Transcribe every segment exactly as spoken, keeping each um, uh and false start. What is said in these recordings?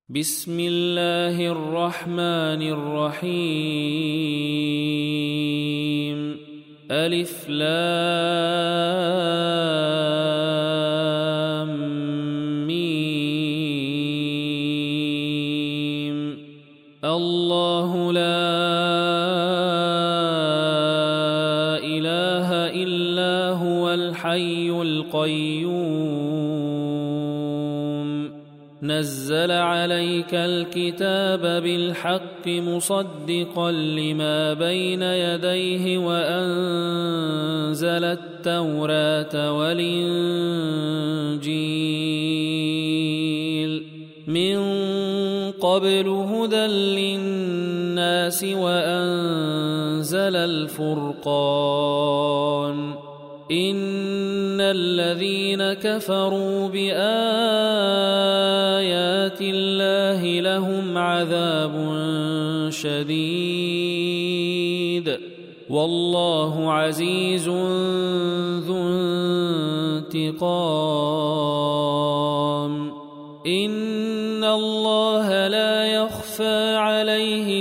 بسم الله الرحمن الرحيم ألف لام ميم الله لا إله إلا هو الحي القيوم نزل عليك الكتاب بالحق مصدقا لما بين يديه وأنزل التوراة والإنجيل من قبل هدى للناس وأنزل الفرقان إن الذين كفروا بآيات الله لهم عذاب شديد والله عزيز ذو انتقام إن الله لا يخفى عليه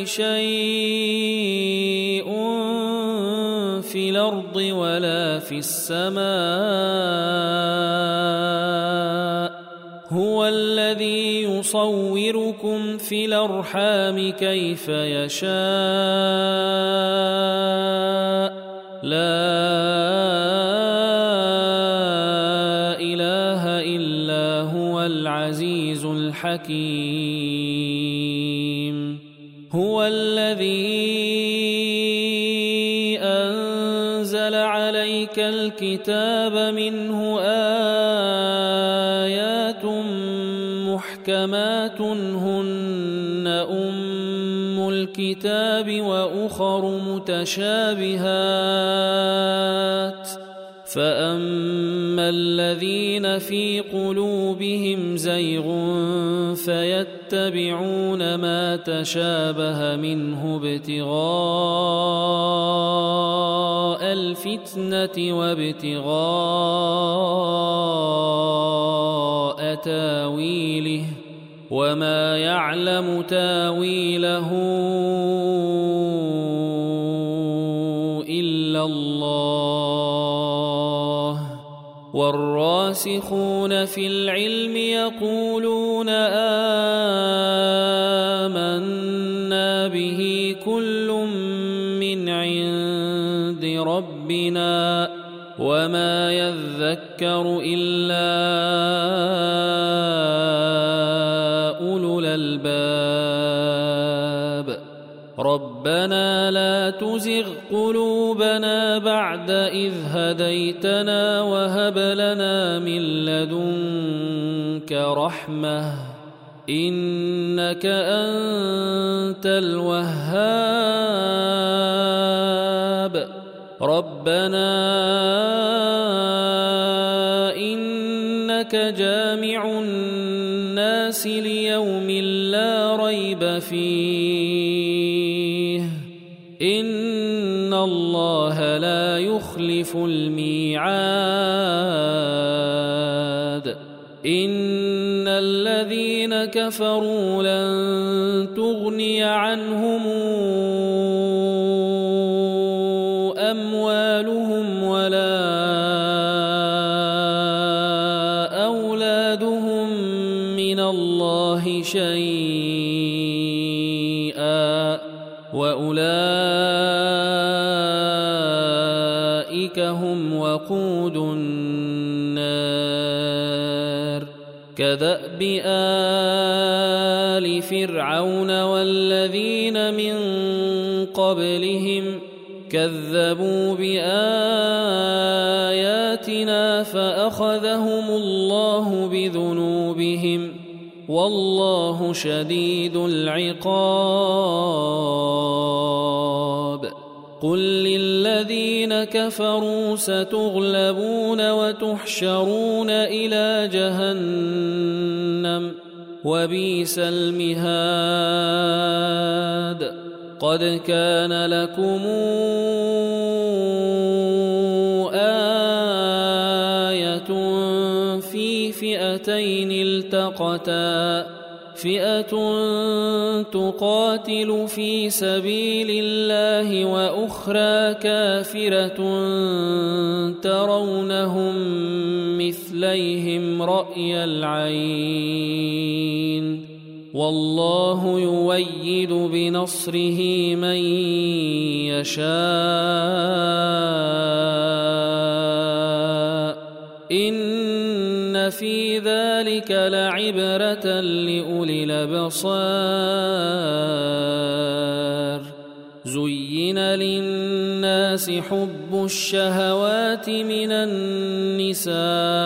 شيء في الأرض ولا في السماء هو الذي يصوركم في الأرحام كيف يشاء لا إله إلا هو العزيز الحكيم هو الذي أنزل عليك الكتاب منه آيات محكمات هن أم الكتاب وأخر متشابهات فأما الذين في قلوبهم زيغ فيتبعون ما تشابه منه ابتغاء الفتنة وابتغاء تاويله وما يعلم تاويله إلا الله والراسخون في العلم يقولون آمنا به كل من عند ربنا وما يذكر إلا أولو الألباب ربنا لا تزغ قلوبنا بعد إذ هديتنا وهب لنا من لدنك رحمة إنك أنت الوهاب ربنا إنك جامع الناس ليوم لا ريب فيه إن الله لا يخلف الميعاد إن الذين كفروا لن تغني عنهم أموالهم ولا أولادهم من الله شيئا وأولئك هم وقود النار كدأب آل فرعون والذين من قبلهم كذبوا بآياتنا فأخذهم الله بذنوبهم والله شديد العقاب قل للذين كفروا ستغلبون وتحشرون إلى جهنم وبئس المهاد قد كان لكم آية في فئتين التقتا فئة تقاتل في سبيل الله وأخرى كافرة ترونهم مثليهم رأي العين والله يؤيد بنصره من يشاء إن في ذلك لعبرة لأولي الأبصار زين للناس حب الشهوات من النساء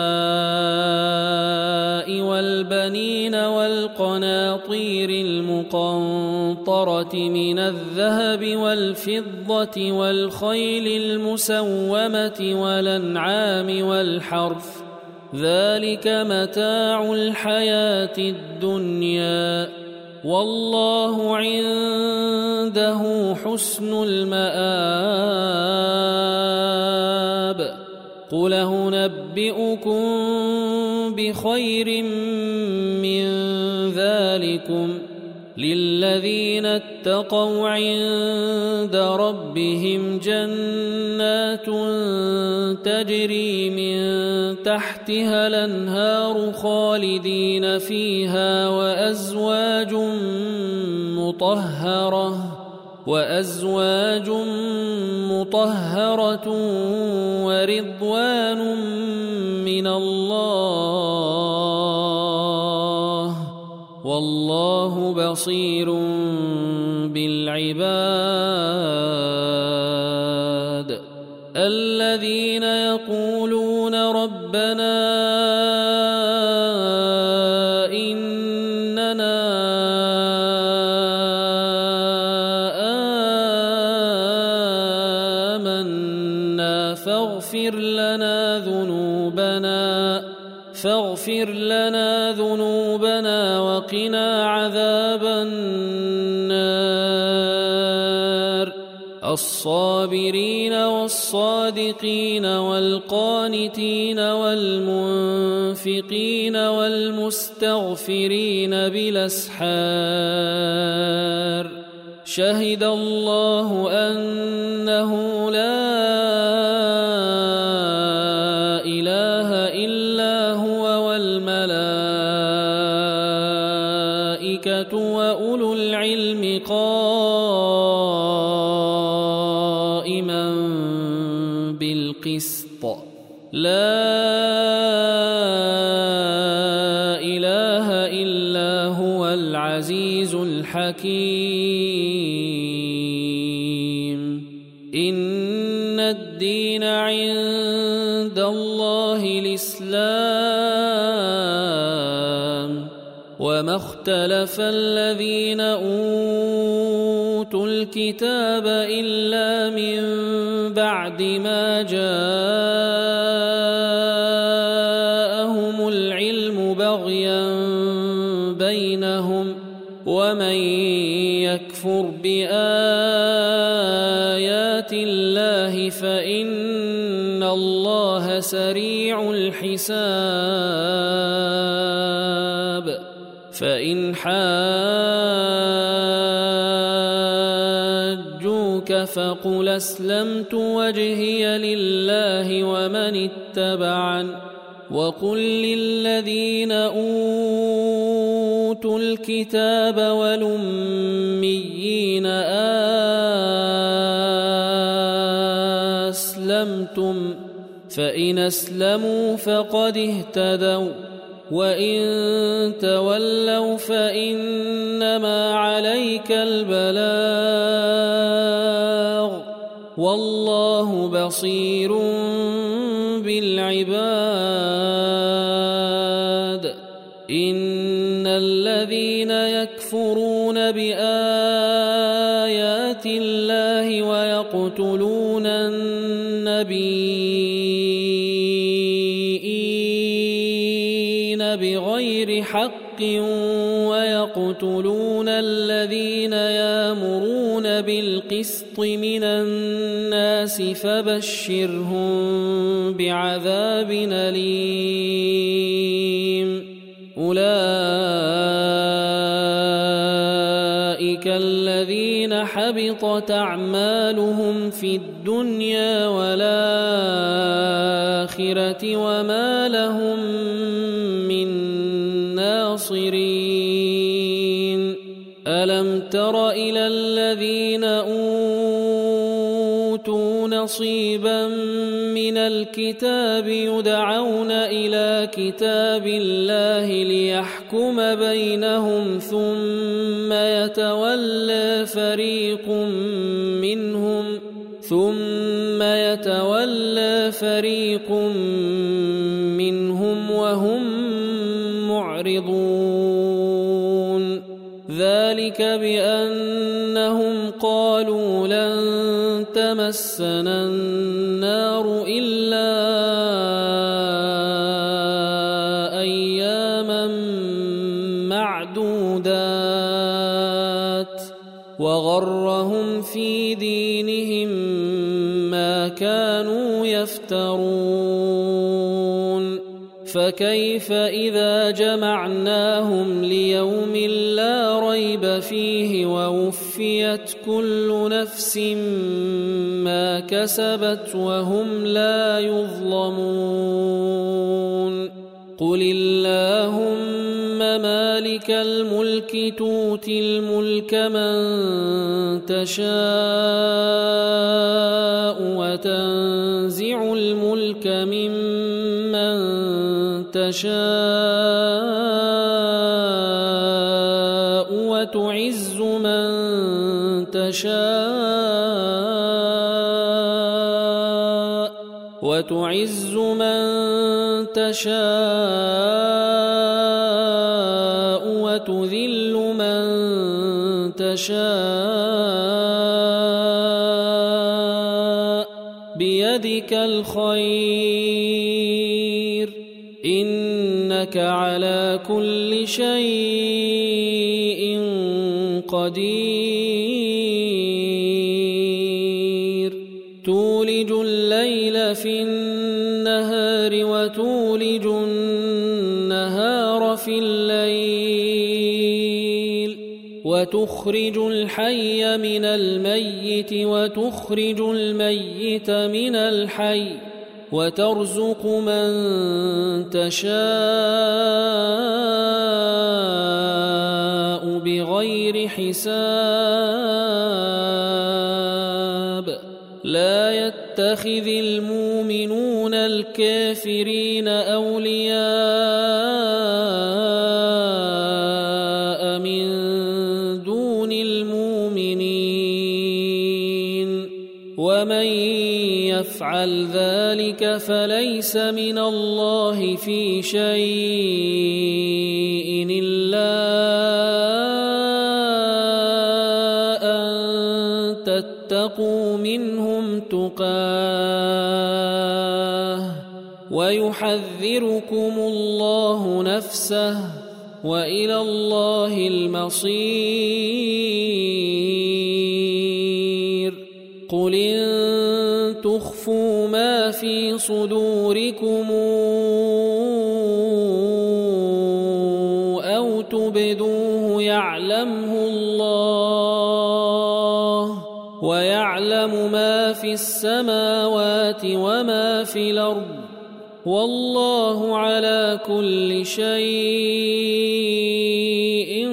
والبنين والقناطير المقنطرة من الذهب والفضة والخيل المسومة والأنعام والحرث ذلك متاع الحياة الدنيا والله عنده حسن المآب قل أنبئكم بخير من ذلكم للذين اتقوا عند ربهم جنات تجري من تحتها الأنهار خالدين فيها وأزواج مطهرة وأزواج مطهرة ورضوان من الله والله بصير بالعباد الذين يقولون ربنا إننا آمنا فاغفر لنا ذنوبنا فاغفر لنا ذنوبنا وقنا عذاب النار الصابرين والصادقين والقانتين والمنفقين والمستغفرين بالأسحار شهد الله أنه لا إله إلا هو والملائكة وأولو العلم قائما بالقسط لا إله إلا هو العزيز الحكيم إن الدين عند الله الإسلام وما اختلف الذين أوتوا الكتاب إلا من بعد ما جاءهم العلم بغيا بينهم ومن يكفر بآيات الله فإن الله سريع الحساب فإن حاجوك فقل أسلمت وجهي لله ومن اتبعن وقل للذين أوتوا الكتاب والأميين أسلمتم فإن أسلموا فقد اهتدوا وإن تولوا فإنما عليك البلاغ والله بصير بالعباد إن الذين يكفرون بآيات الله ويقتلون النبيين بغير حق ويقتلون الذين يأمرون بالقسط من الناس فبشرهم بعذاب أليم أولئك أولئك الذين حبطت أعمالهم في الدنيا والآخرة وما لهم من ناصرين ألم تر إلى الذين أوتوا نصيبا من الكتاب يدعون إلى كتاب الله ليحكم بينهم ثم يتولى فريق منهم ثم يتولى فريق منهم وهم معرضون ذلك بأنهم قالوا لن تمسنا النار إلا أياما معدودات وغرهم في دينهم ما كانوا يفترون فكيف إذا جمعناهم ليوم لا ريب فيه ووفيت كل نفس ما كسبت وهم لا يظلمون قل اللهم مالك الملك تؤتي الملك من تشاء وتنزع الملك ممن تشاء وتعز من تشاء وتعز من تشاء وتذل من تشاء بيدك الخير إنك على كل شيء قدير تولج الليل في النهار وتولج النهار في الليل وتخرج الحي من الميت وتخرج الميت من الحي وترزق من تشاء بغير حساب لا يتخذ المؤمنون الكافرين أولياء من دون المؤمنين ومن يفعل ذلك فليس من الله في شيء إلا أن تتقوا منهم تقاه ويحذركم الله نفسه وإلى الله المصير قل إن تخفوا ما في صدوركم أو تبدوه يعلمه الله ويعلم ما في السماوات وما في الأرض والله على كل شيء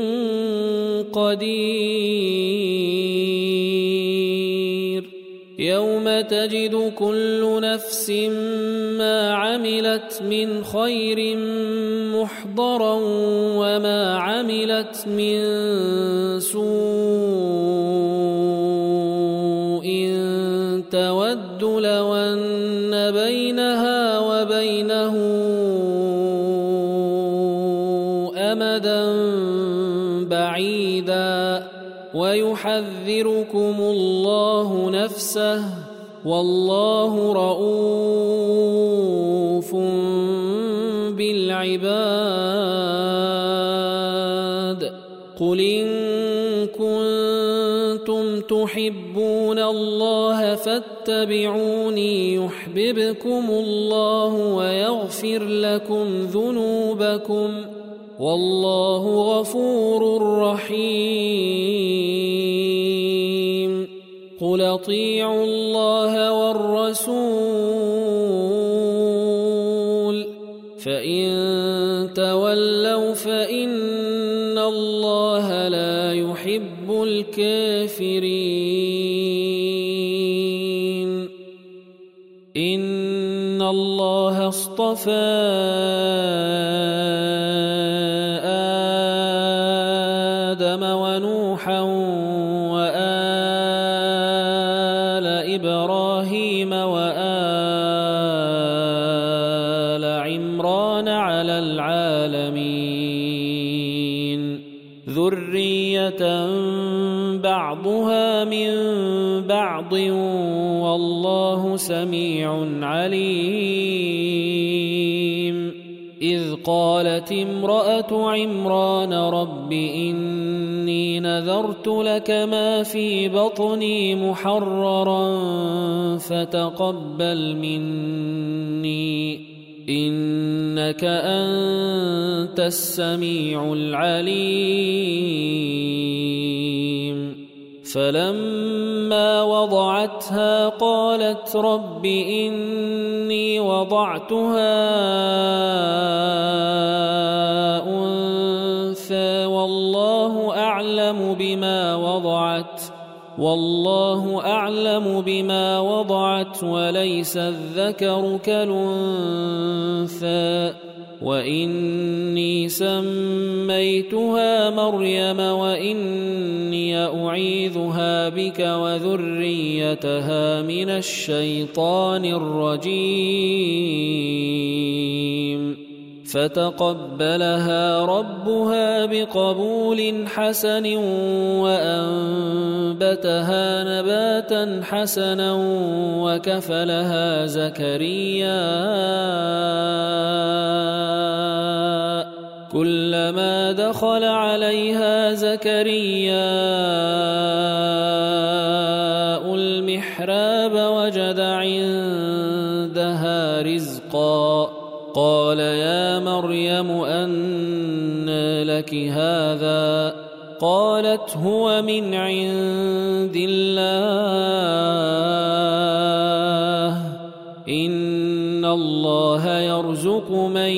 قدير يوم تجد كل نفس ما عملت من خير محضرا وما عملت من سوء تود لو أن بينها وبينه أمدا بعيدا ويحذركم الله نفسه والله رؤوف بالعباد قل إن كنتم تحبون الله فاتبعوني يحببكم الله ويغفر لكم ذنوبكم والله غفور رحيم الرسول اطيعوا الله والرسول فإن تولوا فإن الله لا يحب الكافرين إن الله اصطفى آدم ونوحا وآل إبراهيم وآل عمران على العالمين ذرية بعضها من بعض والله سميع عليم إذ قالت امرأة عمران رب إني نذرت لك ما في بطني محررا فتقبل مني إنك أنت السميع العليم فلما وضعتها قالت رب إني وضعتها أنثى والله أعلم بما وضعت والله أعلم بما وضعت وليس الذكر كالأنثى وإني سميتها مريم وإني أعيذها بك وذريتها من الشيطان الرجيم فتقبلها ربها بقبول حسن وأنبتها نباتا حسنا وكفلها زكريا كلما دخل عليها زكريا المحراب وجد عندها رزقا قال يا مريم أنى لك هذا قالت هو من عند الله إن الله يرزق من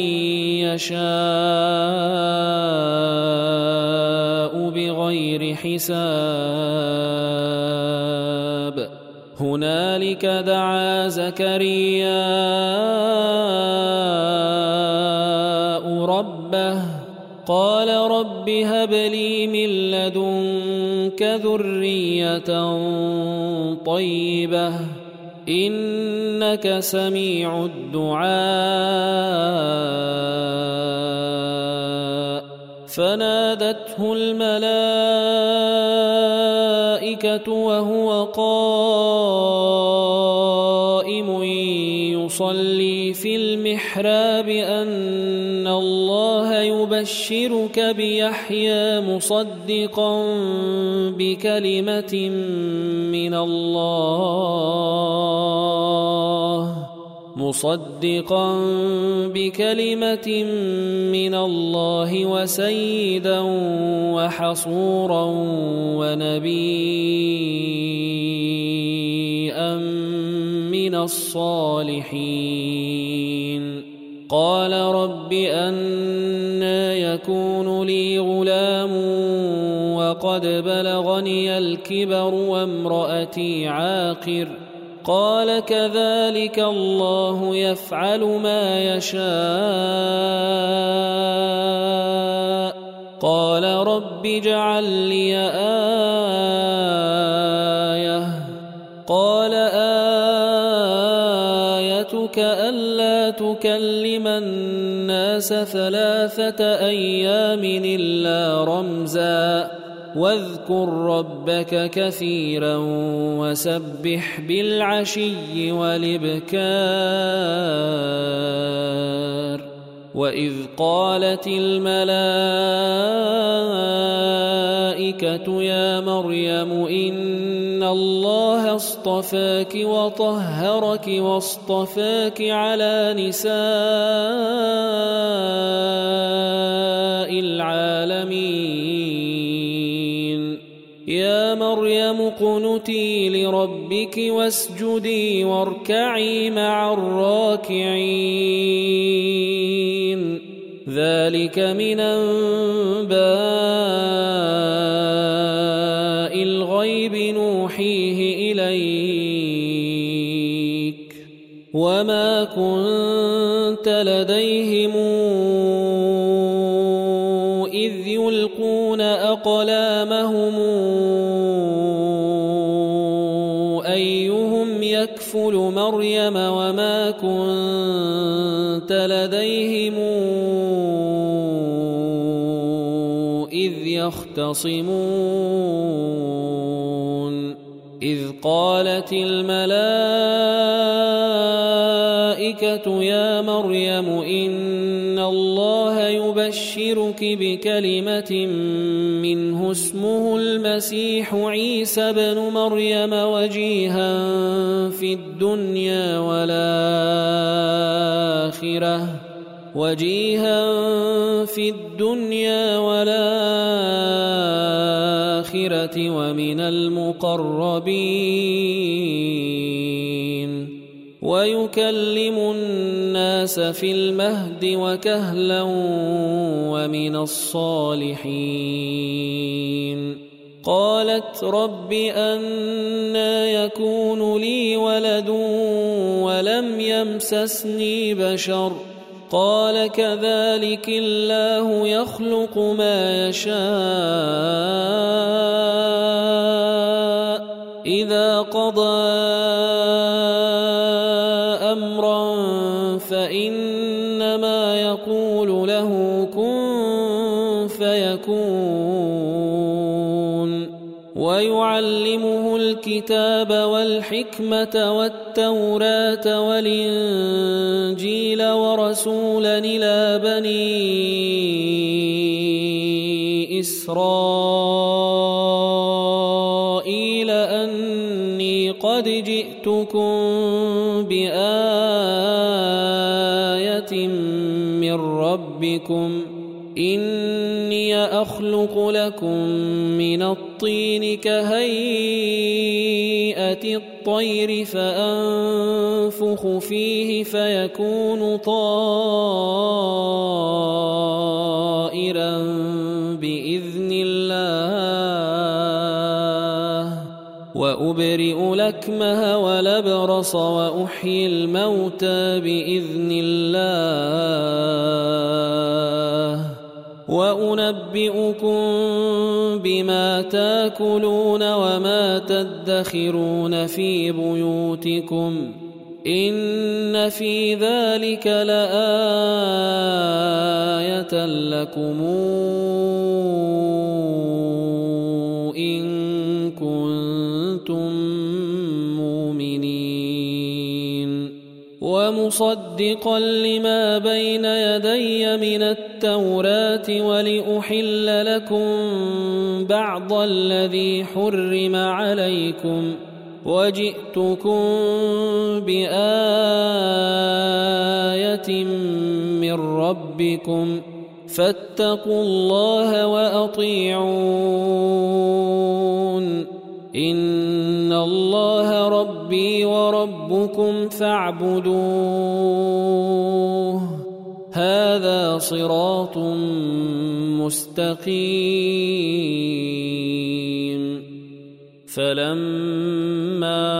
يشاء بغير حساب هنالك دعا زكرياء ربه قال رب هب لي من لدنك ذرية طيبة إنك سميع الدعاء فنادته الملائكة وهو قائم يصلي في المحراب أن الله يبشرك بيحيى مصدقا بكلمة من الله مصدقا بكلمة من الله وسيدا وحصورا ونبيا من الصالحين قال رب أنى يكون لي غلام وقد بلغني الكبر وامرأتي عاقر قال كذلك الله يفعل ما يشاء قال رب اجعل لي آية قال آيتك ألا تكلم الناس ثلاثة أيام إلا رمزا واذكر ربك كثيرا وسبح بالعشي والإبكار وإذ قالت الملائكة يا مريم إن الله اصطفاك وطهرك واصطفاك على نساء العالمين يا مريم مريم اقنتي لربك واسجدي واركعي مع الراكعين ذلك من أنباء الغيب نوحيه إليك وما كنت لديهم إذ يلقون أقلامهم أيهم يكفل مريم وما كنت لديهم إذ يختصمون إذ قالت الملائكة يا مريم إن الله يبشرك بكلمة منه اسمه المسيح عيسى بن مريم وجيها في الدنيا والآخرة وجيها في الدنيا والآخرة ومن المقربين ويكلم الناس في المهد وكهلا ومن الصالحين قالت رب أنى يكون لي ولد ولم يمسسني بشر قال كذلك الله يخلق ما يشاء إذا قضى أمرا فإنما يقول له كن فيكون ويعلمه الكتاب والحكمة والتوراة والإنجيل ورسولا إلى بني إسرائيل أني قد جئتكم بآية من ربكم إني أخلق لكم من الطين كهيئة الطير فأنفخ فيه فيكون طائرا بإذن الله وأبرئ الأكمه والأبرص وأحيي الموتى بإذن الله وأنبئكم بما تاكلون وما تدخرون في بيوتكم إن في ذلك لآية لكم إن كنتم مؤمنين ومصدقا لما بين يدي من التوراة ولأحل لكم بعض الذي حرم عليكم وجئتكم بآية من ربكم فاتقوا الله وأطيعون إن الله ربي وربكم فاعبدوه هذا صراط مستقيم فلما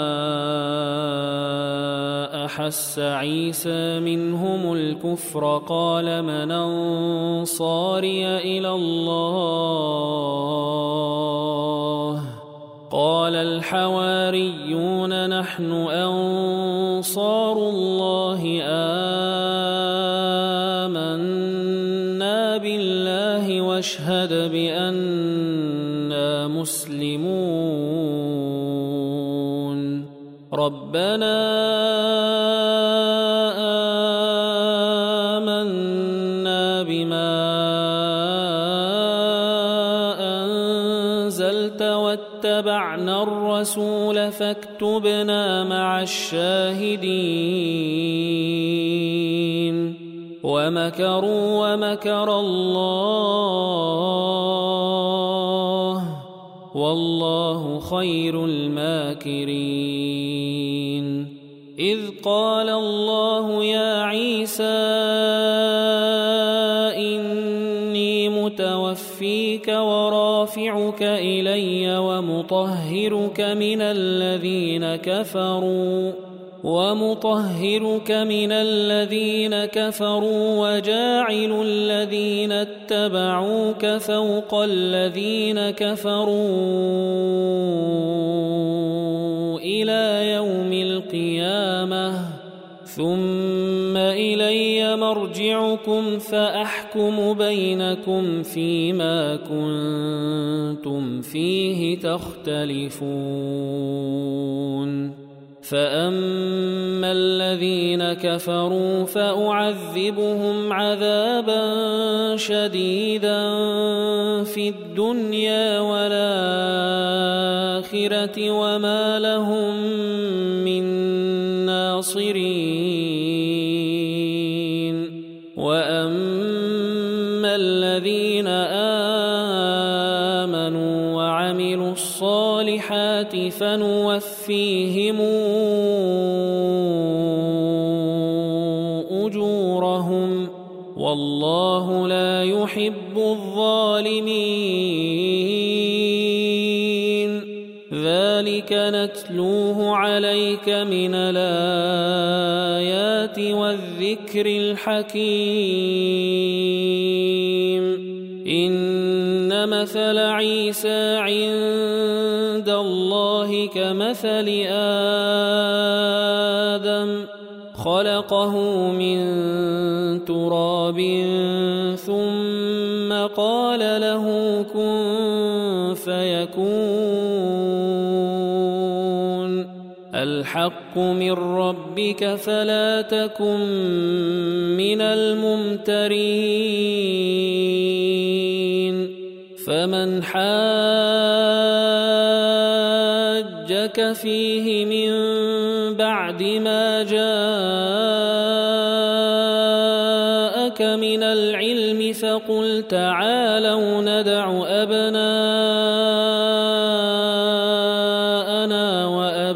أحس عيسى منهم الكفر قال من أنصاري إلى الله قال الحواريون نحن أنصار الله آمنا بالله واشهد بأننا مسلمون ربنا آمنا بما أنزلت واتبعنا الرسول فاكتبنا مع الشاهدين ومكروا ومكر الله والله خير الماكرين. إذ قال الله يا عيسى إني متوفيك ورافعك إلي ومطهرك من الذين كفروا ومطهرك من الذين كفروا وجاعل الذين اتبعوك فوق الذين كفروا إلى يوم القيامة ثم إلي مرجعكم فأحكم بينكم فيما كنتم فيه تختلفون. فأما الذين كفروا فأعذبهم عذابا شديدا في الدنيا والآخرة وما لهم من ناصرين. وأما الذين آمنوا وعملوا الصالحات فنوفيهم أجورهم والله لا يحب الظالمين. ذلك نتلوه عليك من الآيات والذكر الحكيم. إن مثل عيسى عند الله كمثل آدم خلقه من تراب ثم قال له كن فيكون. الحق من ربك فلا تكن من الممترين. فمن حاجك فيه من بعد ما جاءك من العلم فقل تعالوا ندع أبناءنا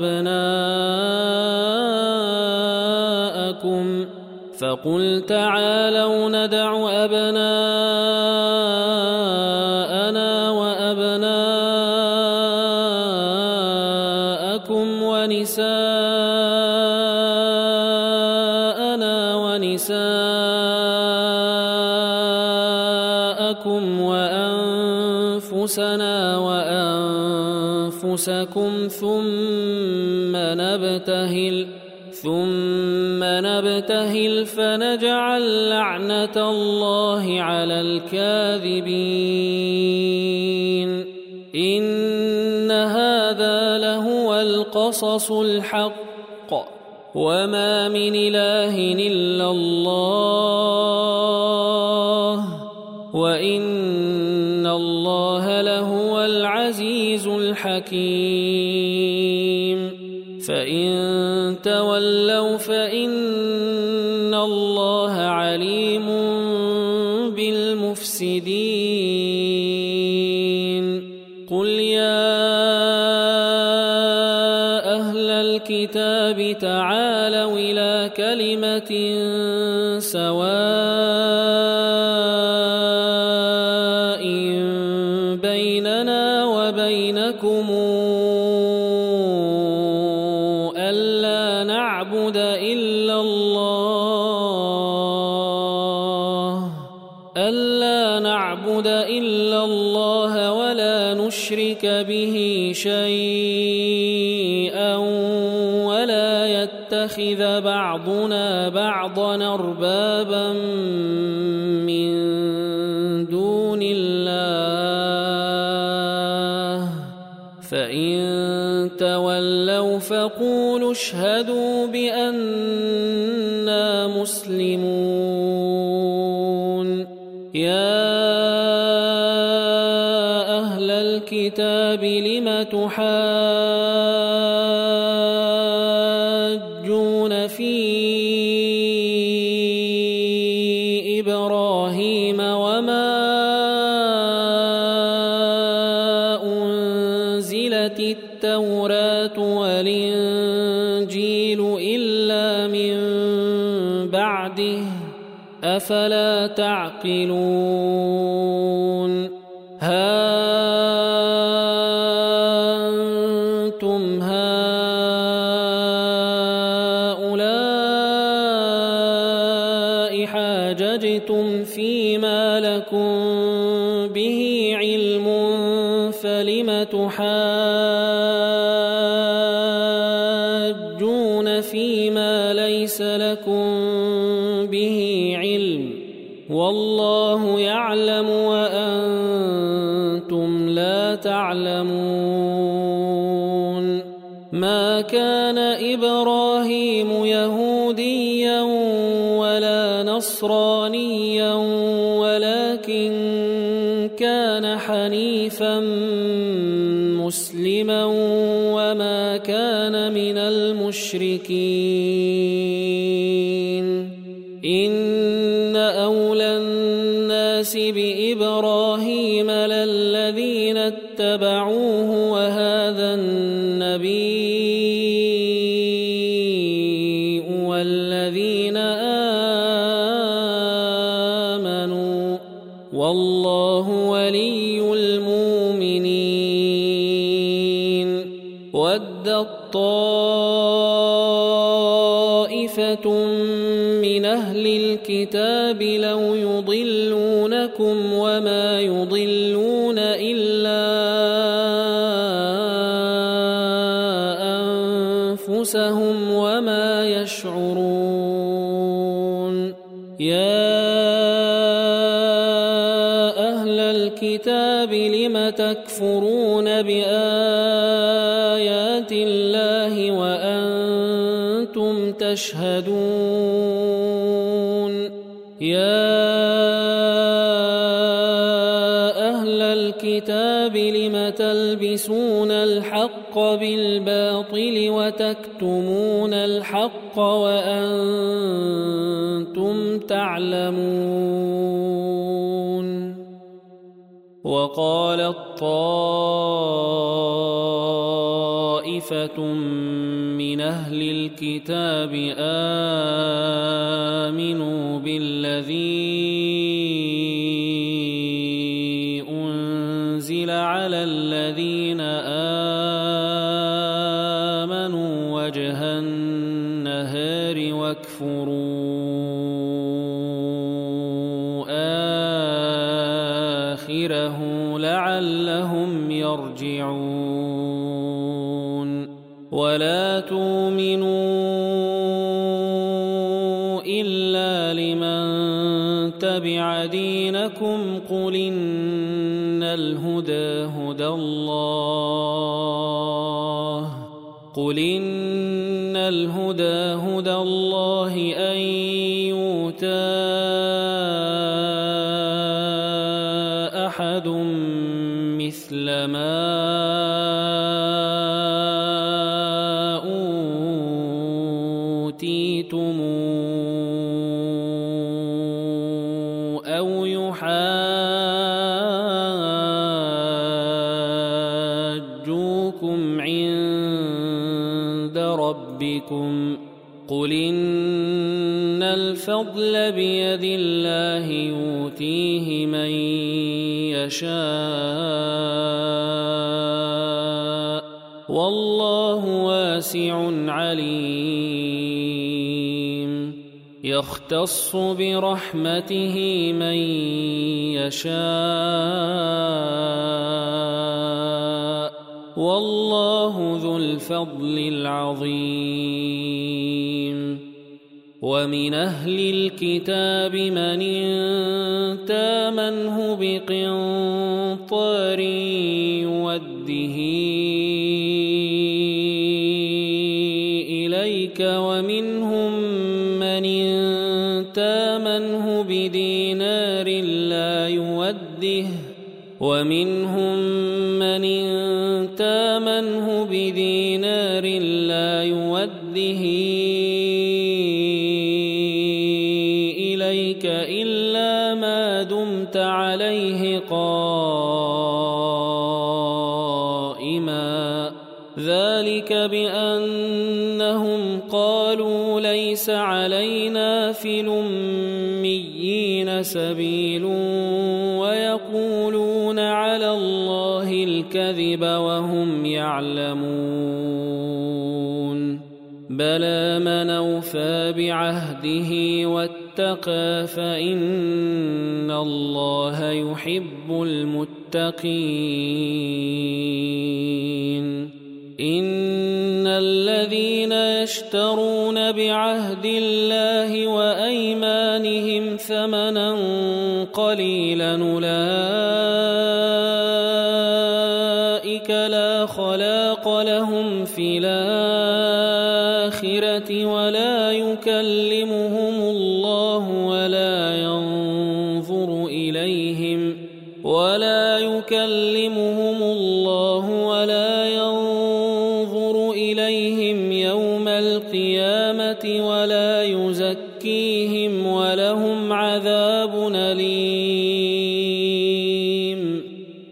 وأبناءكم فقل تعالوا ندع أبناءنا وأبناءكم ونساءنا ونساءكم وأنفسنا وأنفسكم ثم نبتهل ثم نبتهل فنجعل لعنة الله على الكاذبين. إن هذا لهو القصص الحق وما من إله إلا الله وإن الله لهو العزيز الحكيم. فإن تولوا فإن الله عليم بالمفسدين. قل يا أهل الكتاب تعالوا إلى كلمة سواء بيننا وبينكم ألا نعبد إلا الله ألا نعبد إلا الله ولا نشرك به شيئا ولا يتخذ بعضنا بعضا أربابا من دون الله. فإن تولوا فقولوا اشهدوا بأننا مسلمون. يا أهل الكتاب لم تحاجون في إبراهيم وما أنزلت التوراة والإنجيل إلا من بعده أفلا تعقلون ها أنتم هؤلاء حاججتم فيما لكم به علم فلم تحاجون فيما ليس لكم به علم والله يعلم وأنتم لا تعلمون ما كان إبراهيم يهوديا ولا نصرانيا ولكن كان حنيفا مسلما وما كان من المشركين إن أولى الناس بإبراهيم للذين اتبعوه وهذا النبي والذين آمنوا والله ولي المؤمنين ودت طائفة من أهل الكتاب لو يضلونكم وما يضلون إلا أنفسهم وما يشعرون يا أهل الكتاب لم تكفرون بآيات الله وأنتم تشهدون يا أهل الكتاب لم تلبسون الحق بالباطل وتكتمون الحق وأنتم تعلمون وقالت طائفة من أهل الكتاب آمنوا بالذي أنزل على الذين آمنوا وجه النهار واكفروا آخره لعلهم يرجعون ولا تؤمنوا إلا لمن تبع دينكم قل إن الهدى هدى الله قل إن الهدى هدى الله أن يؤتى أحد مثل ما أوتيتم أو يحاجوكم عند ربكم قل إن الفضل بيد الله يؤتيه من يشاء والله واسع عليم يختص برحمته من يشاء والله ذو الفضل العظيم ومن أهل الكتاب من إن تامنه بقنطار يوده إليك ومنهم من إن تامنه بدينار لا يوده ومنهم من إن تامنه بدينار لا يوده إليك إلا ما دمت عليه قائما ذلك بأنهم قالوا ليس علينا في الأميين سبيل ويقولون على الله الكذب وهم يعلمون بلى من أوفى بعهده واتقى فإن الله يحب المتقين إن الذين يشترون بعهد الله وأيمانهم ثمنا قليلا أولئك لا خلاق لهم في الآخرة ولا يكلمهم الله ولا ينظر إليهم ولا يكلمهم الله ولا ينظر إليهم يوم القيامة ولا يزكيهم ولهم عذاب أليم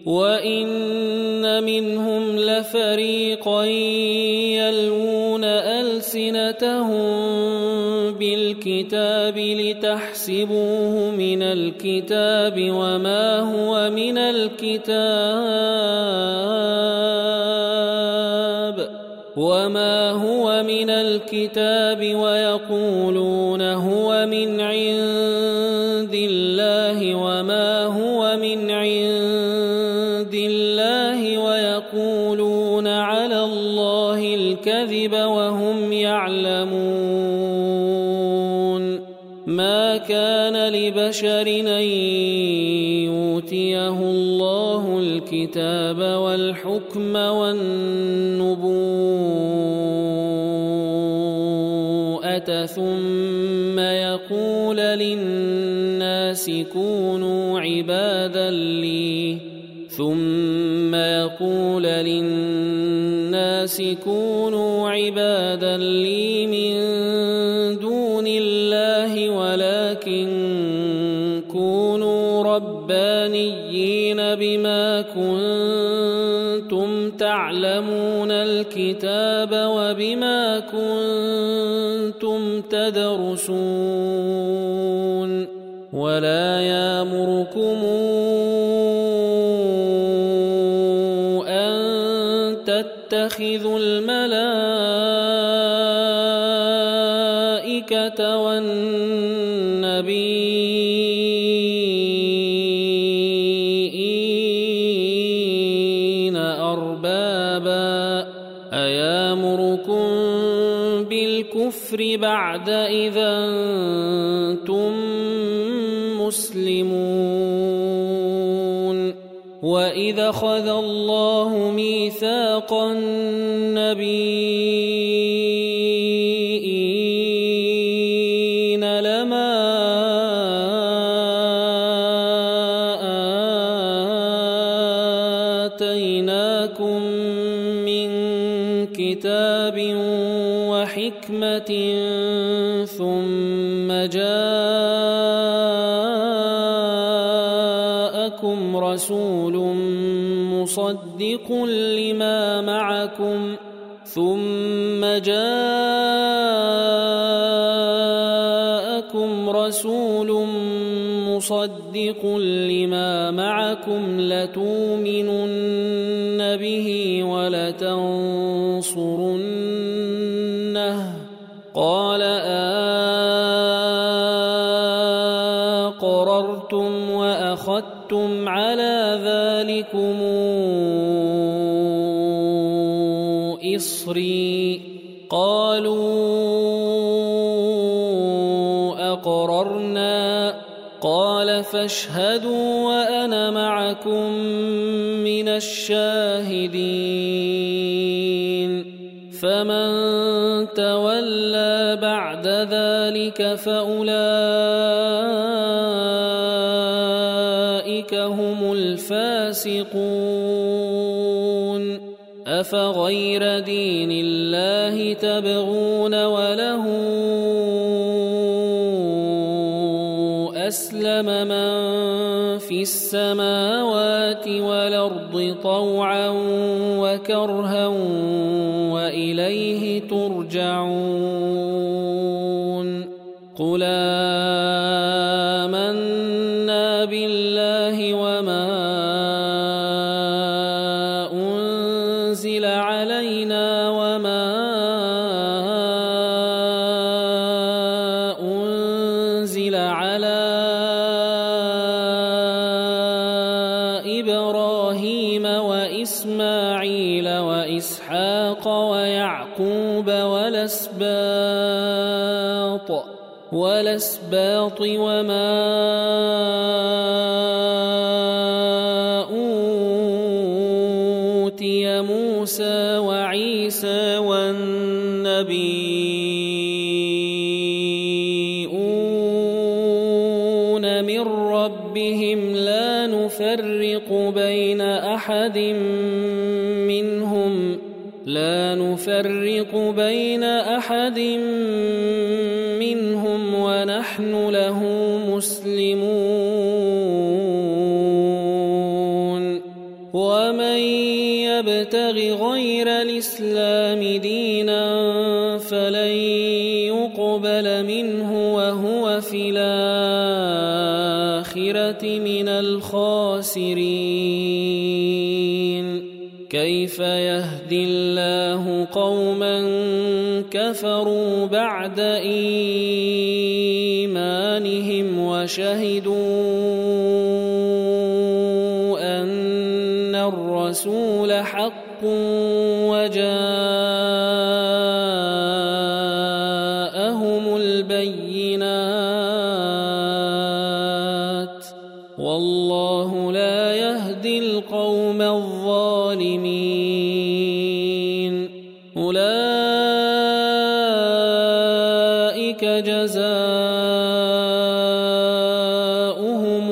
وإن منهم لفريقا يلوون ألسنتهم بالكتاب لتحسبوه من الكتاب وما هو من الكتاب وما هو من الكتاب ويقولون هو من عند الله وما هو من عند الله ويقولون على الله الكذب وهم يعلمون ما كان لبشر أن يؤتيه الله الكتاب والحكم والنبوءة ثم يقول للناس كونوا عبادا لي ثم يقول للناس كونوا عبادا لي من دون الله ولكن كونوا ربانيين بما كنتم تعلمون الكتاب وبما كنتم تدرسون ولا يأمركم أن تتخذوا الملائكة والنبيين أربابا أيامركم بالكفر بعد إذا أنتم مسلمون وإذا أخذ الله ميثاق النبيين لما آتيناكم من كتاب وحكمة ثم جاءكم رسول مصدق لما معكم ثم جاءكم رسول مصدق لما معكم لتؤمنن به ولتنصرنه قال أقررتم وأخذتم على ذلكم إصري قالوا أقررنا قال فاشهدوا وأنا معكم من الشاهدين فمن تولى بعد ذلك فأولئك هم الفاسقون أفغير دين الله تبغون وله أسلم من في السماوات والأرض طوعا وكرها وإليه ترجعون قل آمنا بالله وما أنزل علينا وما أنزل على إبراهيم وإسماعيل وإسحاق ويعقوب والأسباط والأسباط وما أوتي موسى وعيسى والنبيون من ربهم لا نفرق بين أحد منهم لا نفرق بين أحد منهم ونحن له مسلمون ومن يبتغ غير الإسلام دينا فلن يقبل منه وهو في الآخرة من الخاسرين كيف يهدي الله قوما كفروا بعد إيمانهم وشهدوا أن الرسول حق وجاءهم البينات والله لا يهدي القوم الظالمين أولئك جزاؤهم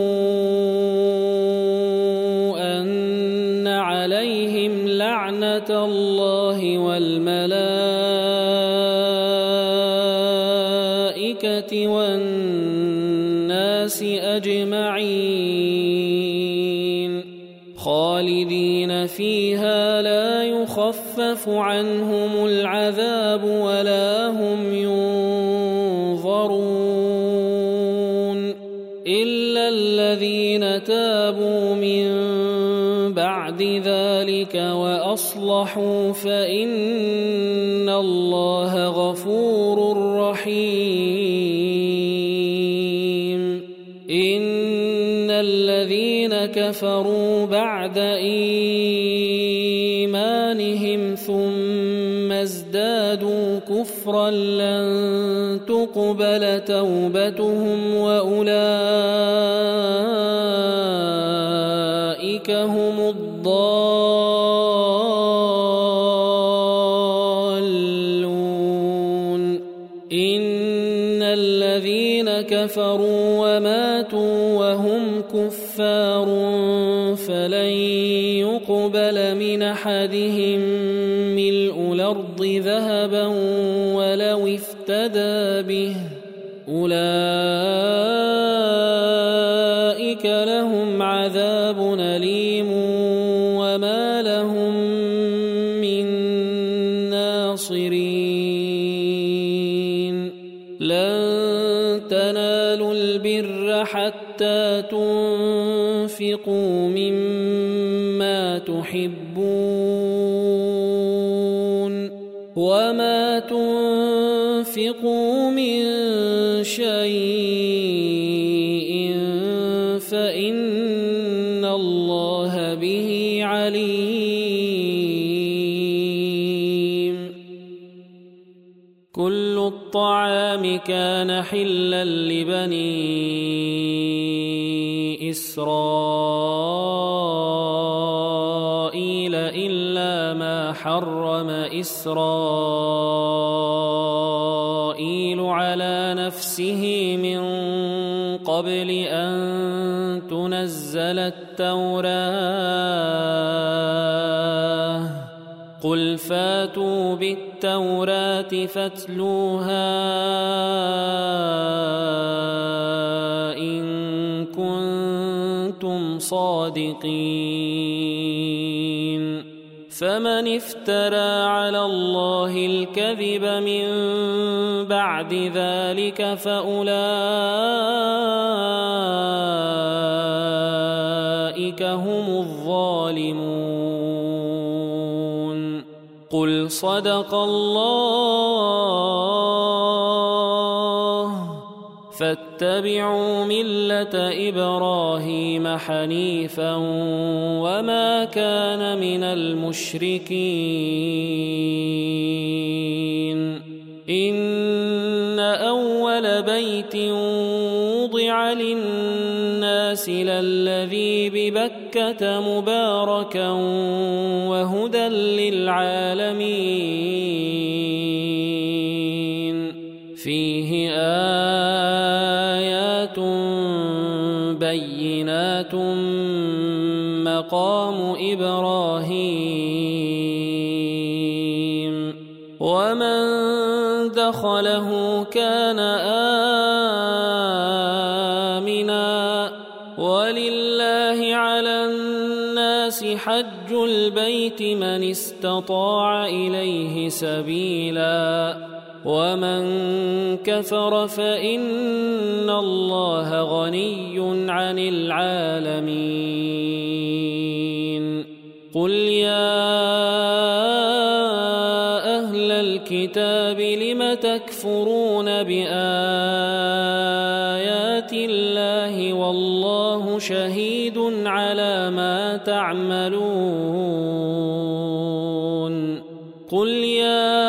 أن عليهم لعنة الله والملائكة والناس أجمعين خالدين فيها لا يخفف عنهم العذاب ولا هم ينظرون إلا الذين تابوا من بعد ذلك وأصلحوا فإن الله غفور رحيم إن الذين كفروا بعد إيمانهم ثم ازدادوا كفرا لن تقبل توبتهم وأولئك هم الضالون إن الذين كفروا وماتوا وهم كفار فلن يقبل من أحدهم ملء الأرض ذهبا ولو افتدى به أولئك لهم عذاب أليم وما لهم من ناصرين لن تنالوا البر حتى تنفقوا مما تحبون وما تنفقوا من شيء فإن الله به عليم كل الطعام كان حلا لبني إسرائيل إلا ما حرم إسرائيل على نفسه من قبل أن تنزل التوراة قل فاتوا بالتوراة فاتلوها إن كنتم صادقين فمن افترى على الله الكذب من بعد ذلك فأولئك هم الظالمون. قل صدق الله فاتبعوا ملة إبراهيم حنيفا وما كان من المشركين. إن أول بيت وضع للناس للذي ببكة مباركا وهدى للعالمين فيه آيات بينات مقام إبراهيم ومن دخله كان آمنا ولله على الناس حج البيت من استطاع إليه سبيلا ومن كفر فإن الله غني عن العالمين. قل يا أهل الكتاب لم تكفرون بآيات الله والله شهيد على ما تعملون. قل يا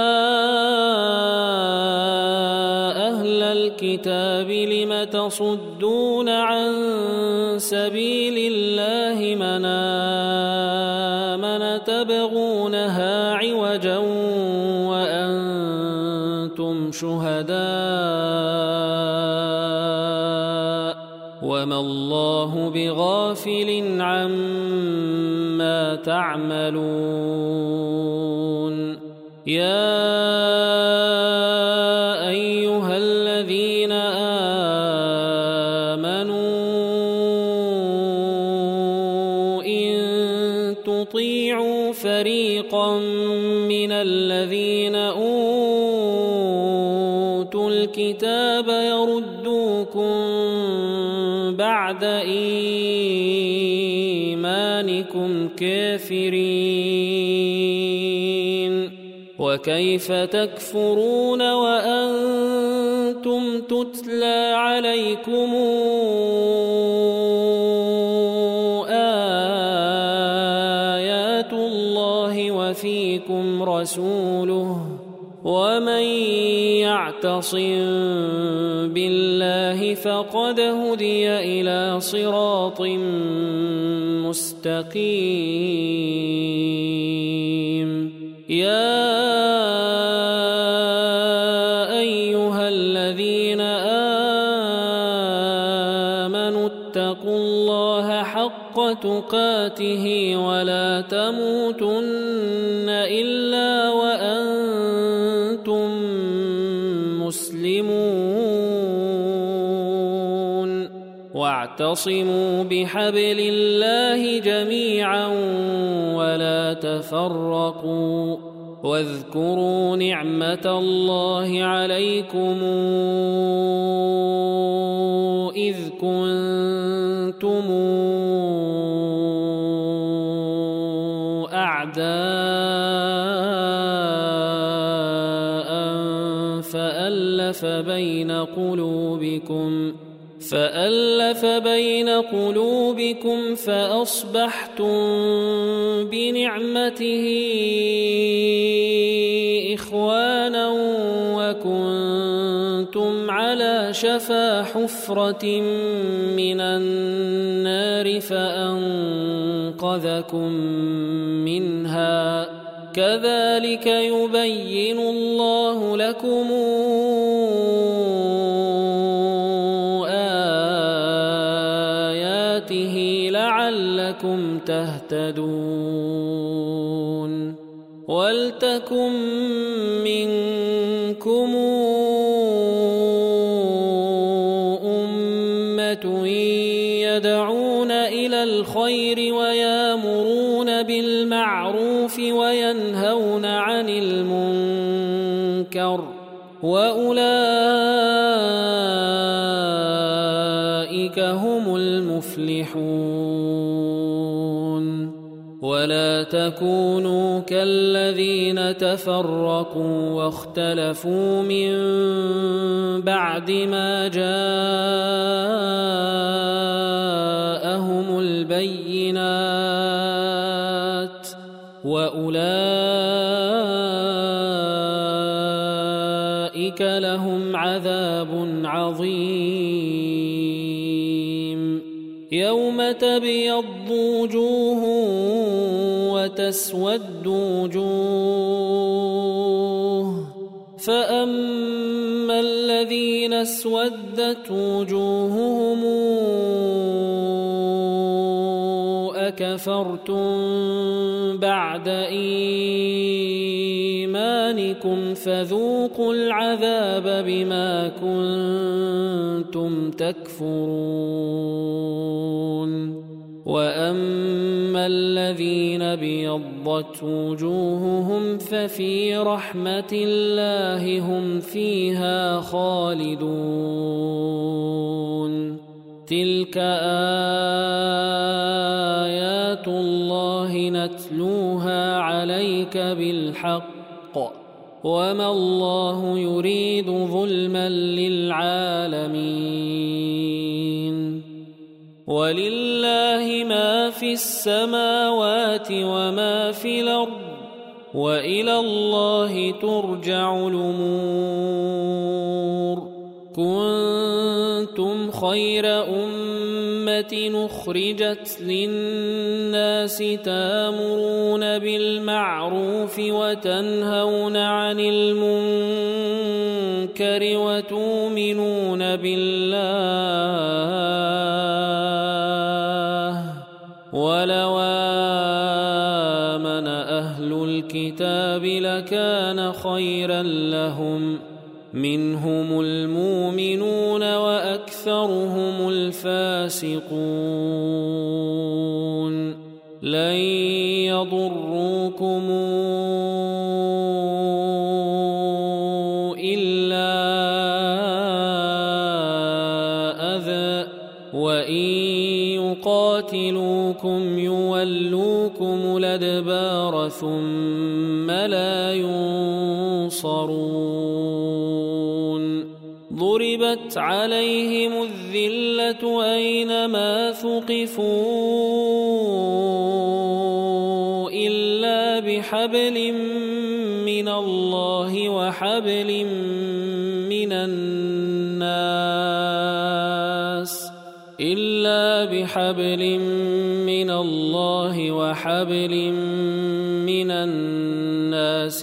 الكتاب لم تصدون عن سبيل الله من آمن تبغونها عوجا وأنتم شهداء وما الله بغافل عما تعملون. يا أيها الذين آمنوا إن تطيعوا فريقا من الذين أوتوا الكتاب يردوكم بعد إيمانكم كافرين وكيف تكفرون وأنتم تتلى عليكم آيات الله وفيكم رسوله ومن يعتصم بالله فقد هدي إلى صراط مستقيم. يا أيها الذين آمنوا اتقوا الله حق تقاته ولا تموتن إلا وأنتم مسلمون واعتصموا بحبل الله جميعا ولا تفرقوا واذكروا نعمة الله عليكم إذ كنتم أعداء فألف بين قلوبكم فألف بين قلوبكم فأصبحتم بنعمته إخوانا وكنتم على شفا حفرة من النار فأنقذكم منها كذلك يبين الله لكم لعلكم تهتدون. ولتكن منكم أمة يدعون إلى الخير ويامرون بالمعروف بالمعروف وينهون عن المنكر وأولئك هم المفلحون. ولا تكونوا كالذين تفرقوا واختلفوا من بعد ما جاءهم البينات وأولئك لهم عذاب عظيم. يوم تبيض وجوه وتسود وجوه، فأما الذين اسودت وجوههم أكفرتم بعد إيمانكم فذوقوا العذاب بما كنتم تكفرون. وأما الذين ابيضت وجوههم ففي رحمة الله هم فيها خالدون. تلك آيات الله نتلوها عليك بالحق وما الله يريد ظلما للعالمين. ولله ما في السماوات وما في الأرض وإلى الله ترجع الأمور. كنتم خير أمة أخرجت للناس تأمرون بالمعروف وتنهون عن المنكر وتؤمنون بالله. ولو آمن أهل الكتاب لكان خيرا لهم، منهم المؤمنون وأكثرهم الفاسقون. لن يضروكم إلا أذى وإن يقاتلوكم يولوكم الأدبار ثم لا ينصرون. ضربت عليهم الذلة أينما ثقفوا إلا بحبل من الله وحبل من الناس إلا بحبل من الله وحبل من الناس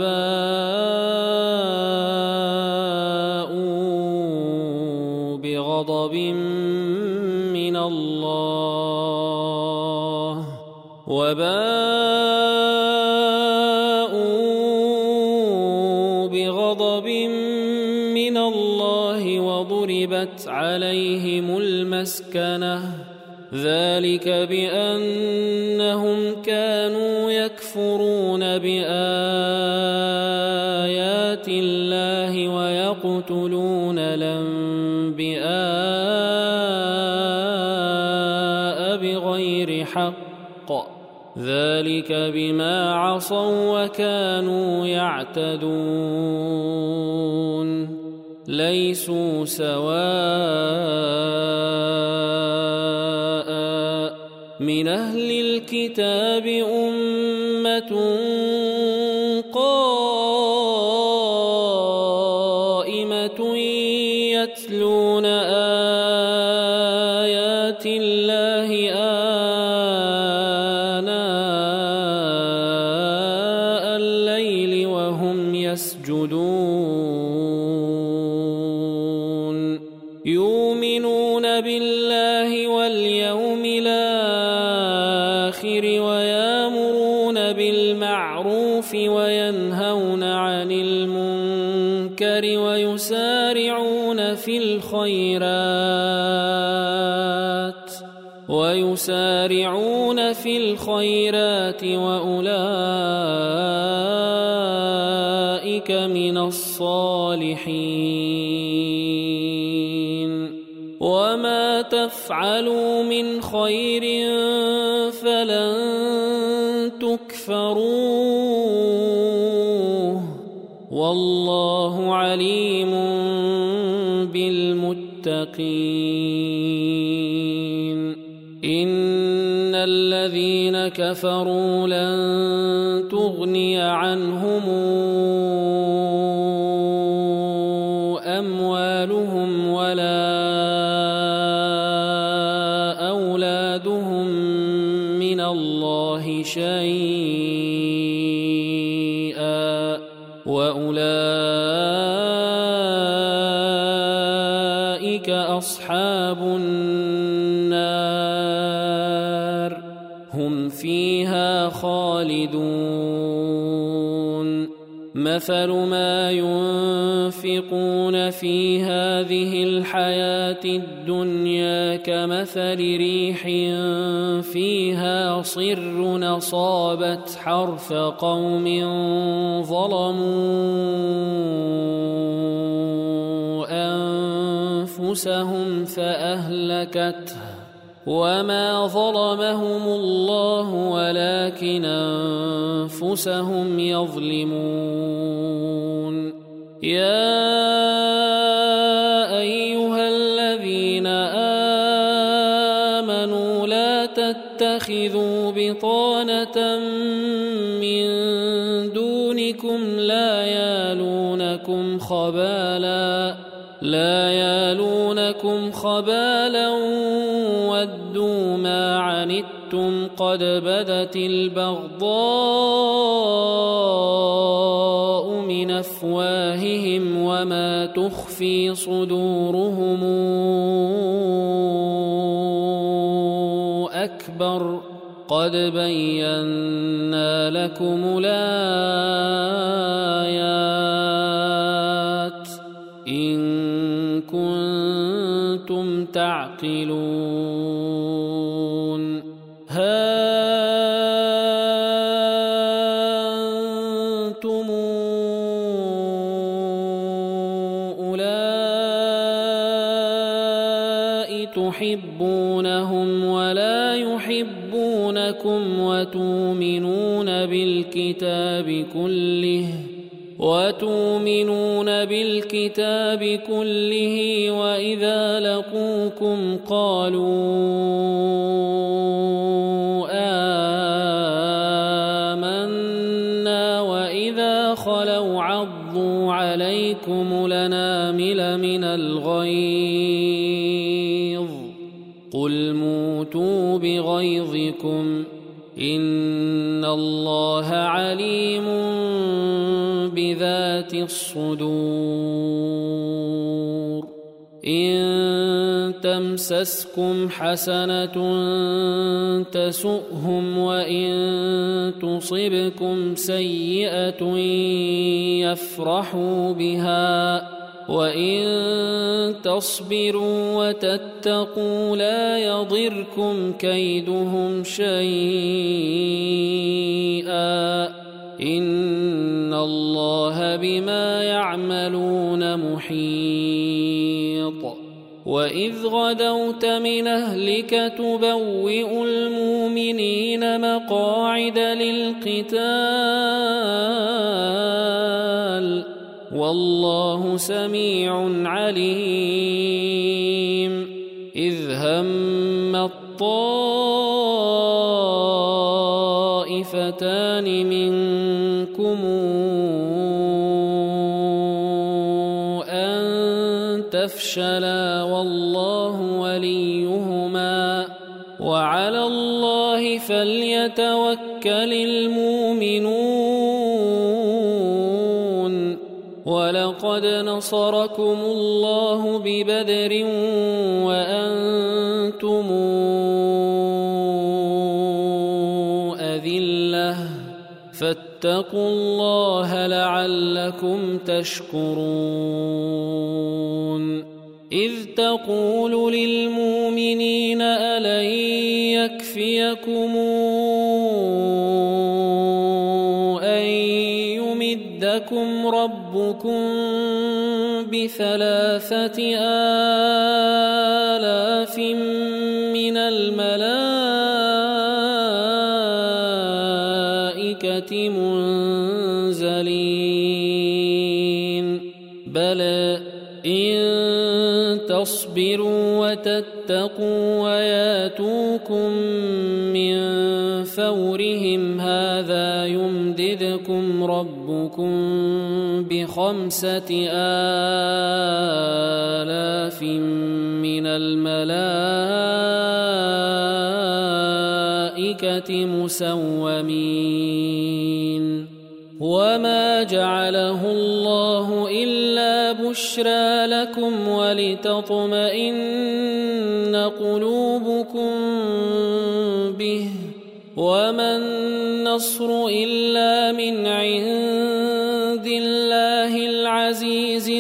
وباءوا بغضب من الله وباءوا بغضب من الله وضربت عليهم المسكنة ذلك بأنهم كانوا يكفرون بآيات الله ويقتلون الأنبياء بغير حق ذلك بما عصوا وكانوا يعتدون. ليسوا سواء من أهل الكتاب أمة قائمة يتلون آيات الله آناء الليل وهم يسجدون يؤمنون بالله واليوم الآخر ويأمرون بالمعروف وينهون عن المنكر ويسارعون في الخيرات ويسارعون في الخيرات وأولئك من الصالحين وما تفعلوا من خير فلن تكفروه والله عليم بالمتقين إن الذين كفروا لن تغني عنهم أموالهم ولا أولادهم من الله شيئا وأولئك أصحاب النار هم فيها خالدون مثل ما ينفقون في هذه الحياة الدنيا كمثل ريح فيها صر أصابت حرث قوم ظلموا أنفسهم فأهلكته وما ظلمهم الله ولكن أنفسهم يظلمون يا أيها الذين آمنوا لا تتخذوا بطانة من دونكم لا يالونكم خبالا لا يالونكم خبالا ودوا ما عنتم قد بدت البغضاء من أفواههم وما تخفي صدورهم أكبر قد بينا لكم الآيات إن كنتم تعقلون ها أنتم أولئك تحبونهم ولا يحبونكم وتؤمنون بالكتاب كله وتؤمنون بالكتاب كله وإذا لقوكم قالوا آمنا وإذا خلوا عضوا عليكم الأنامل من الغيظ قل موتوا بغيظكم إن الله عليم بذات الصدور إن تمسسكم حسنة تسؤهم وإن تصبكم سيئة يفرحوا بها وإن تصبروا وتتقوا لا يضركم كيدهم شيئا إن الله بما يعملون محيط وإذ غدوت من أهلك تبوئ المؤمنين مقاعد للقتال والله سميع عليم إذ هم الطائفتان منكم أن تفشلا والله وليهما وعلى الله فليتوكل المؤمنون ولقد نصركم الله ببدر وأنتم أذلة فاتقوا الله لعلكم تشكرون إذ تقول للمؤمنين ألن يكفيكم يمددكم ربكم بثلاثة آلاف من الملائكة منزلين بلى إن تصبروا وتتقوا وياتوكم من فورهم هذا يمددكم ربكم بخمسة آلاف من الملائكة مسومين وما جعله الله إلا بشرى لكم ولتطمئن قلوبكم به وما النصر إلا من عند الله العزيز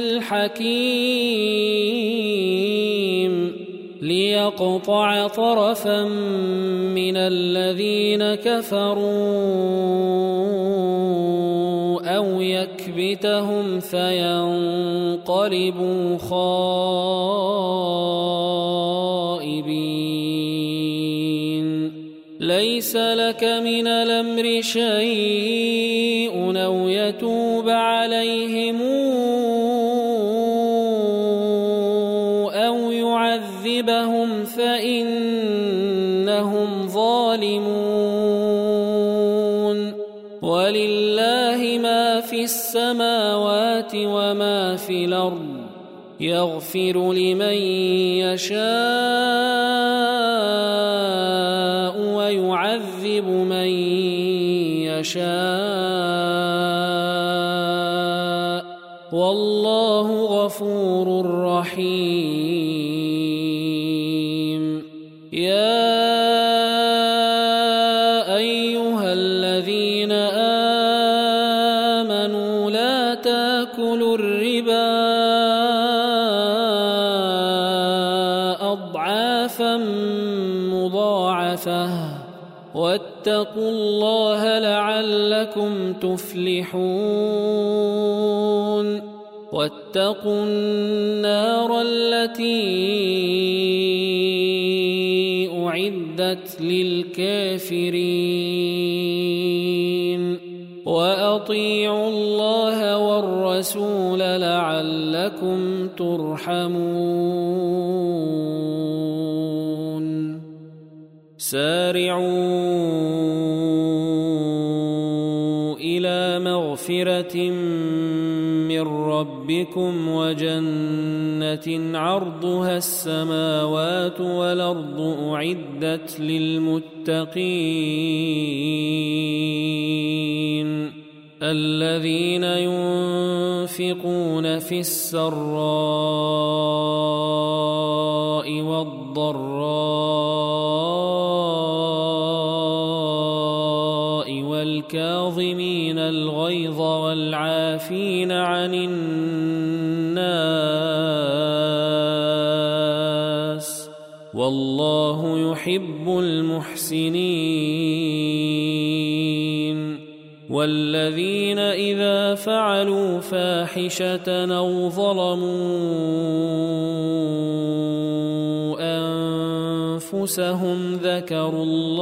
الحكيم ليقطع طرفا من الذين كفروا أو يكبتهم فينقلبوا خائبين ليس لك من الأمر شيء أو يتوب عليهم أو يعذبهم فإنهم ظالمون ولله ما في السماوات وما في الأرض يغفر لمن يشاء ويعذب من يشاء والله غفور رحيم يا أيها الذين آمنوا لا تأكلوا الربا أضعافا مضاعفة واتقوا الله لعلكم تفلحون واتقوا النار التي أعدت للكافرين وأطيعوا الله والرسول لعلكم ترحمون سارعوا إلى مغفرة من ربكم وجنة عرضها السماوات والأرض أعدت للمتقين الذين ينفقون في السراء والضراء والكاظمين الغيظ والعافين عن الناس والله يحب المحسنين والذين إذا فعلوا فاحشة أو ظلموا أنفسهم ذكروا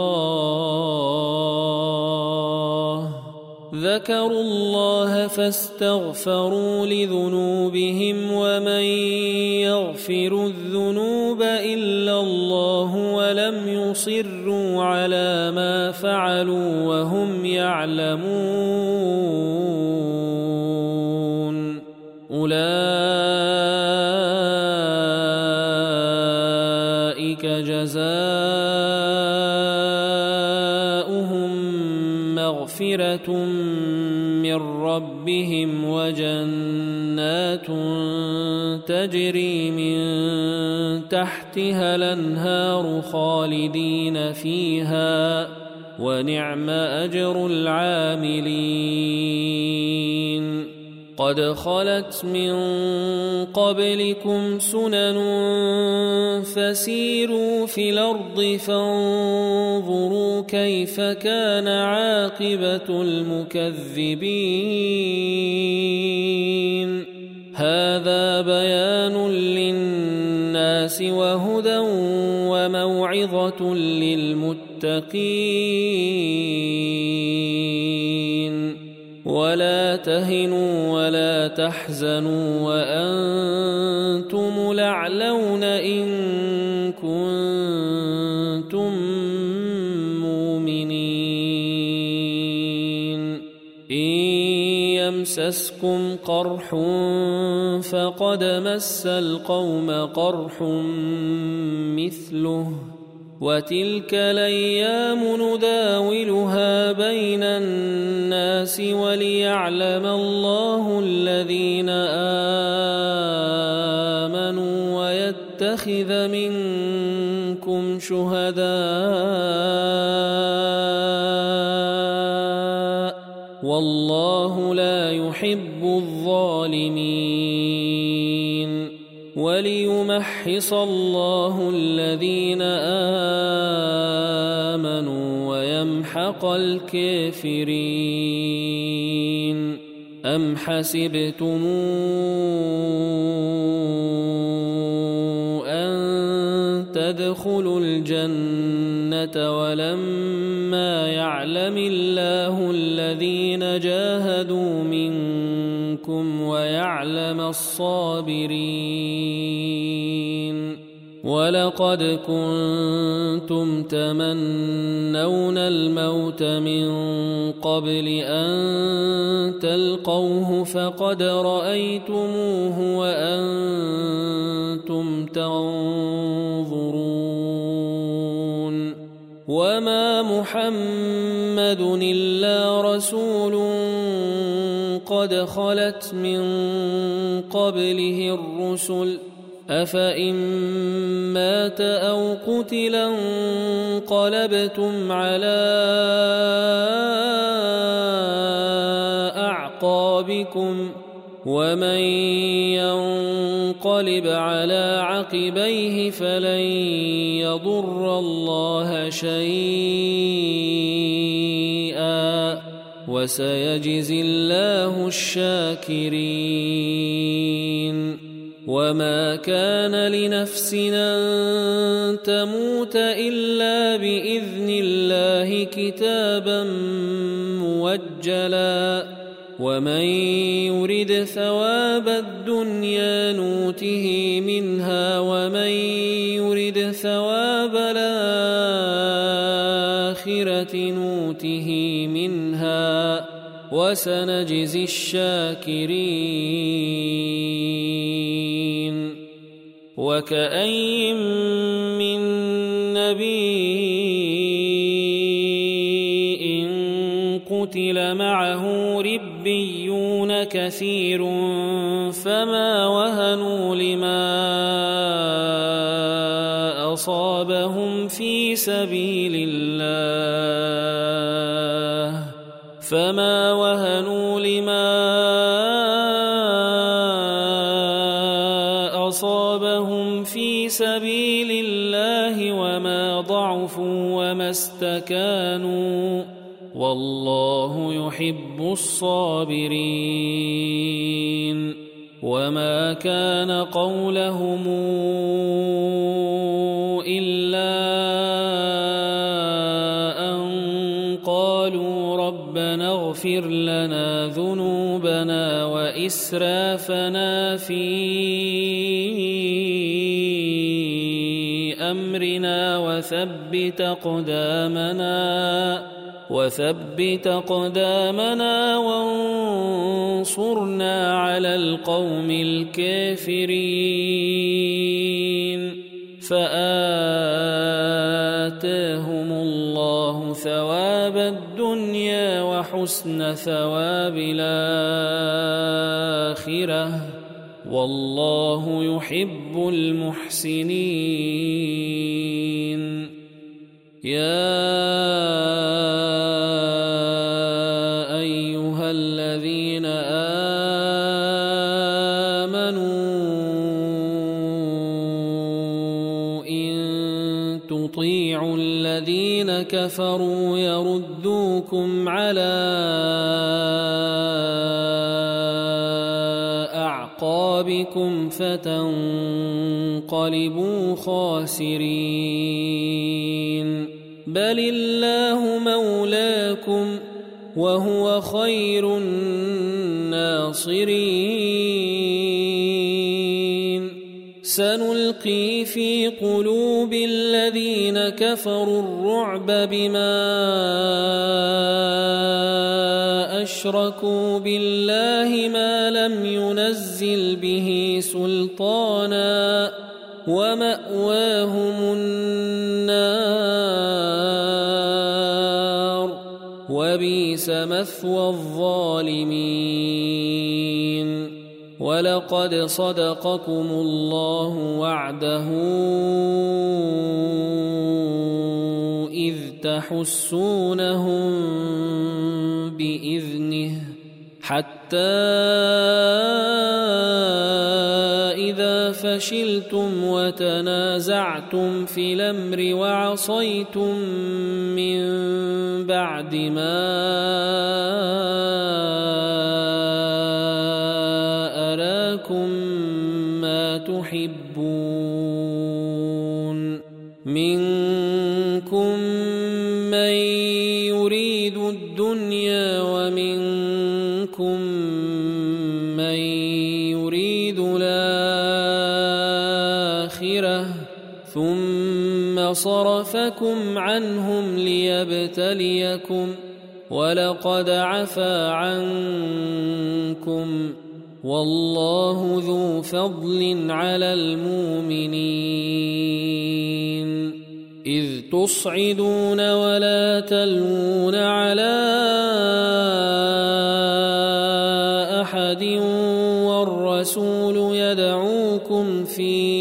الله ذكروا الله فاستغفروا لذنوبهم ومن يغفر الذنوب إلا الله ولم يصروا على ما فعلوا وهم يعلمون أولئك جزاؤهم مغفرة من ربهم وجنات تجري من تحتها الأنهار خالدين فيها ونعم أجر العاملين قد خلت من قبلكم سنن فسيروا في الأرض فانظروا كيف كان عاقبة المكذبين هذا بيان للناس وهدى وموعظة للمتقين ولا تهنوا ولا تحزنوا وأنتم الأعلون إن كنتم مؤمنين إن يمسسكم قرح فقد مس القوم قرح مثله وتلك الأيام نداولها بين الناس وليعلم الله الذين آمنوا ويتخذ منكم شهداء والله لا يحب الظالمين وليمحص الله الذين آمنوا ويمحق الكافرين أم حسبتم أن تدخلوا الجنة ولما يعلم الله الذين جاهدوا منكم ويعلم الصابرين ولقد كنتم تمنون الموت من قبل أن تلقوه فقد رأيتموه وأنتم تنظرون وما محمد إلا رسول قد خلت من قبله الرسل أفإن مات أو قتلا انقلبتم على أعقابكم ومن ينقلب على عقبيه فلن يضر الله شيئا وسيجزي الله الشاكرين وما كان لنفس أن تموت إلا بإذن الله كتابا موجلا ومن يرد ثواب الدنيا نوته منها ومن يرد ثواب الآخرة نوته منها وسنجزي الشاكرين وكأي من نبي قتل معه ربيون كثير فما وهنوا لما أصابهم في سبيل الله فما وهنوا لما أصابهم في سبيل الله وما ضعفوا وما استكانوا والله يحب الصابرين وما كان قولهم إلا أن قالوا ربنا اغفر لنا ذنوبنا وإسرافنا في أمرنا وثبت أقدامنا وثبت أقدامنا وانصرنا على القوم الكافرين فآتاهم الله ثواب الدنيا وحسن ثواب الآخرة والله يحب المحسنين يا أيها الذين كفروا يردوكم على أعقابكم فتنقلبوا خاسرين بل الله مولاكم وهو خير الناصرين سنلقي في قلوب الذين كفروا الرعب بما أشركوا بالله ما لم ينزل به سلطانا ومأواهم النار وبئس مثوى الظالمين ولقد صدقكم الله وعده إذ تحسونهم بإذنه حتى إذا فشلتم وتنازعتم في الأمر وعصيتم من بعد ما أراكم ما تحبون منكم من يريد الدنيا ومنكم من يريد الآخرة ثم صرفكم عنهم ليبتليكم ولقد عفا عنكم والله ذو فضل على المؤمنين إذ تصعدون ولا تلوون على أحد والرسول يدعوكم في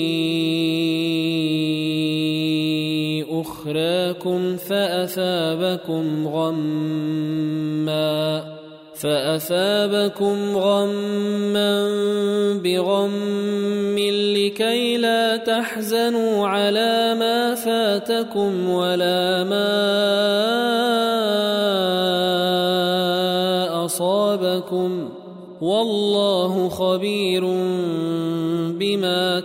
أخراكم فأثابكم غمّا فأثابكم غمّا بغمٍّ لكي لا تحزنوا على ما فاتكم ولا ما أصابكم والله خبير بما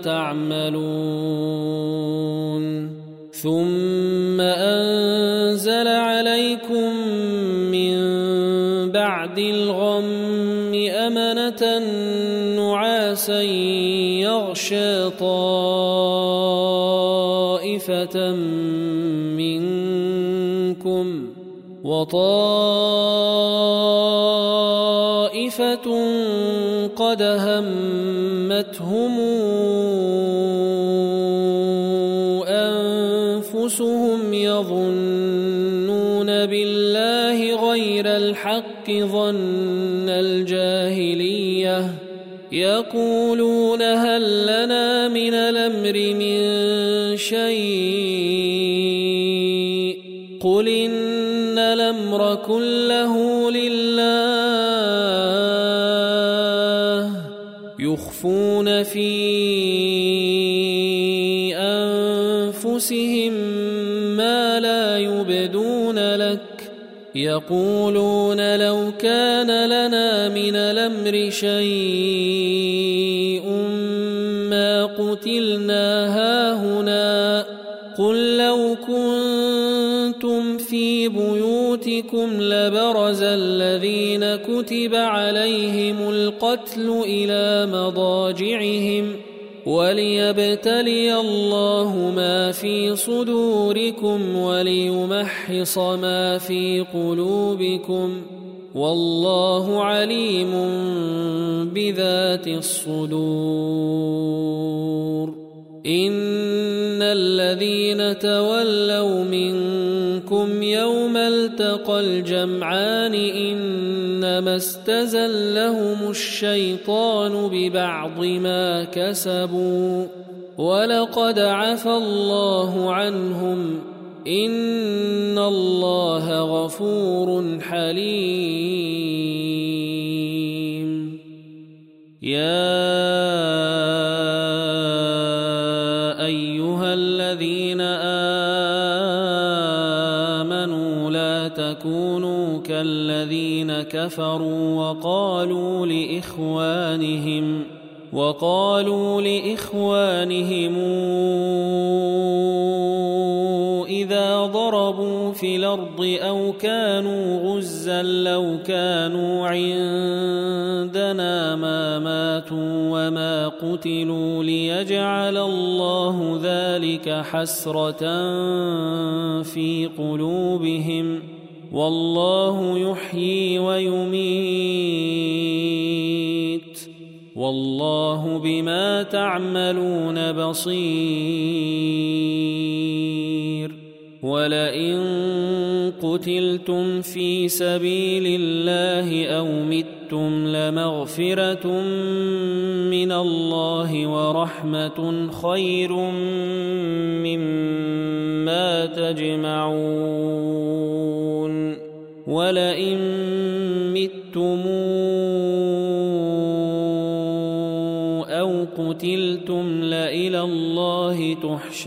تعملون ثم أنزل عليكم من بعد الغم أمنة نعاسا يغشى طائفة منكم وطائفة قد همتهم أنفسهم يظنون بالله غير الحق ظن الجاهلية يقولون هل لنا من الأمر من شيء قل إن الأمر كله لله يخفون في أنفسهم ما لا يبدون لك يقولون لو كان لنا من الأمر شيء ما قتلنا هاهنا قل لو كنتم في بيوتكم لبرز الذين كتب عليهم القتل إلى مضاجعهم وليبتلي الله ما في صدوركم وليمحص ما في قلوبكم والله عليم بذات الصدور إن الذين تولوا منكم يوم التقى الجمعان إنما استزلهم الشيطان ببعض ما كسبوا ولقد عفى الله عنهم إن الله غفور حليم يا أيها الذين الذين كفروا وقالوا لإخوانهم وقالوا لإخوانهم إذا ضربوا في الأرض أو كانوا غزا لو كانوا عندنا ما ماتوا وما قتلوا ليجعل الله ذلك حسرة في قلوبهم والله يحيي ويميت والله بما تعملون بصير. ولئن قتلتم في سبيل الله أو متم لمغفرة من الله ورحمة خير مما تجمعون. ولئن متم أو قتلتم لإلى الله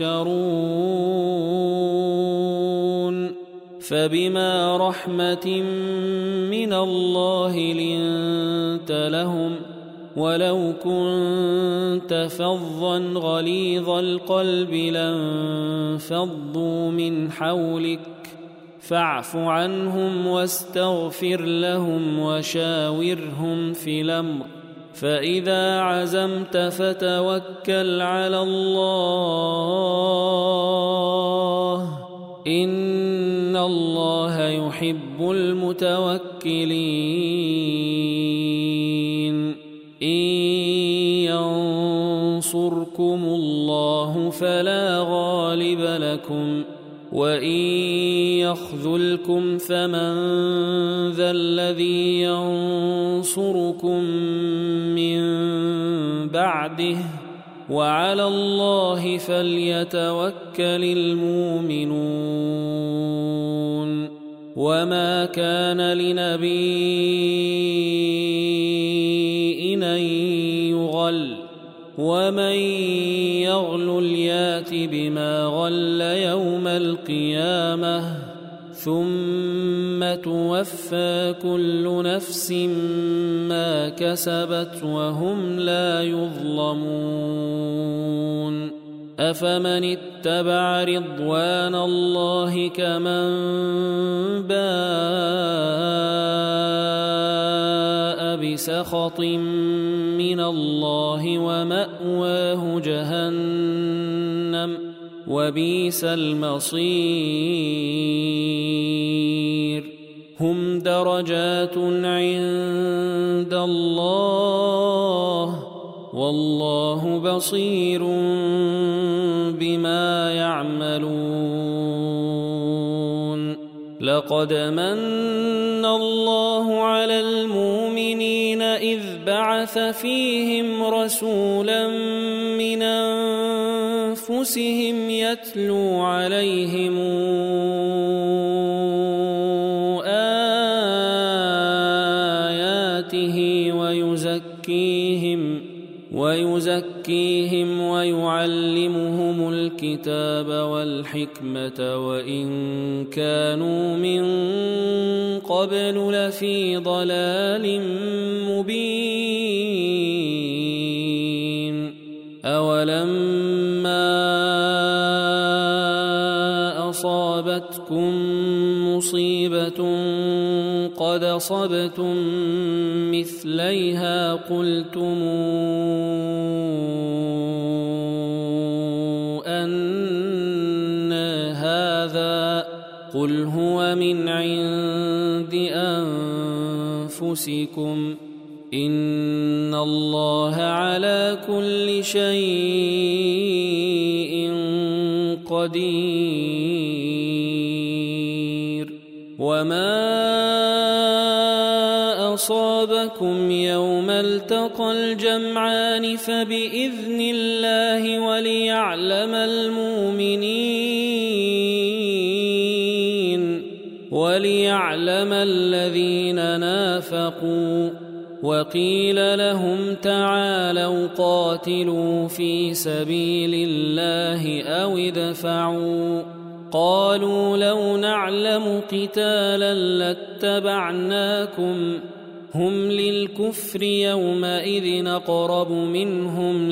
تحشرون. فبما رحمة من الله لنت لهم ولو كنت فظا غليظ القلب لانفضوا من حولك فاعف عنهم واستغفر لهم وشاورهم في الأمر فإذا عزمت فتوكل على الله إن الله يحب المتوكلين. إن ينصركم الله فلا غالب لكم وإن يخذلكم فمن ذا الذي ينصركم من بعده وعلى الله فليتوكل المؤمنون. وما كان لنبي أن يغل ومن يغل يات بما غل يوم القيامة ثم توفى كل نفس ما كسبت وهم لا يظلمون. أفمن اتبع رضوان الله كمن باء بسخط من الله ومأواه جهنم وبئس المصير. هم درجات عند الله والله بصير بما يعملون. لقد من الله على المؤمنين إذ بعث فيهم رسولا من أنفسهم يتلو عليهم آياته ويزكيهم ويزكيهم ويعلمهم الكتاب والحكمة وإن كانوا من قبل لفي ضلال مبين. أولما أصابتكم مصيبة قد أصبتم مثليها قلتم أن هذا قل هو من عند أنفسكم إن الله على كل شيء قدير. وما أصابكم يوم التقى الجمعان فبإذن الله وليعلم المؤمنين وليعلم الذين نافقوا. وقيل لهم تعالوا قاتلوا في سبيل الله أو ادفعوا قالوا لو نعلم قتالا لاتبعناكم هم للكفر يومئذ أقرب منهم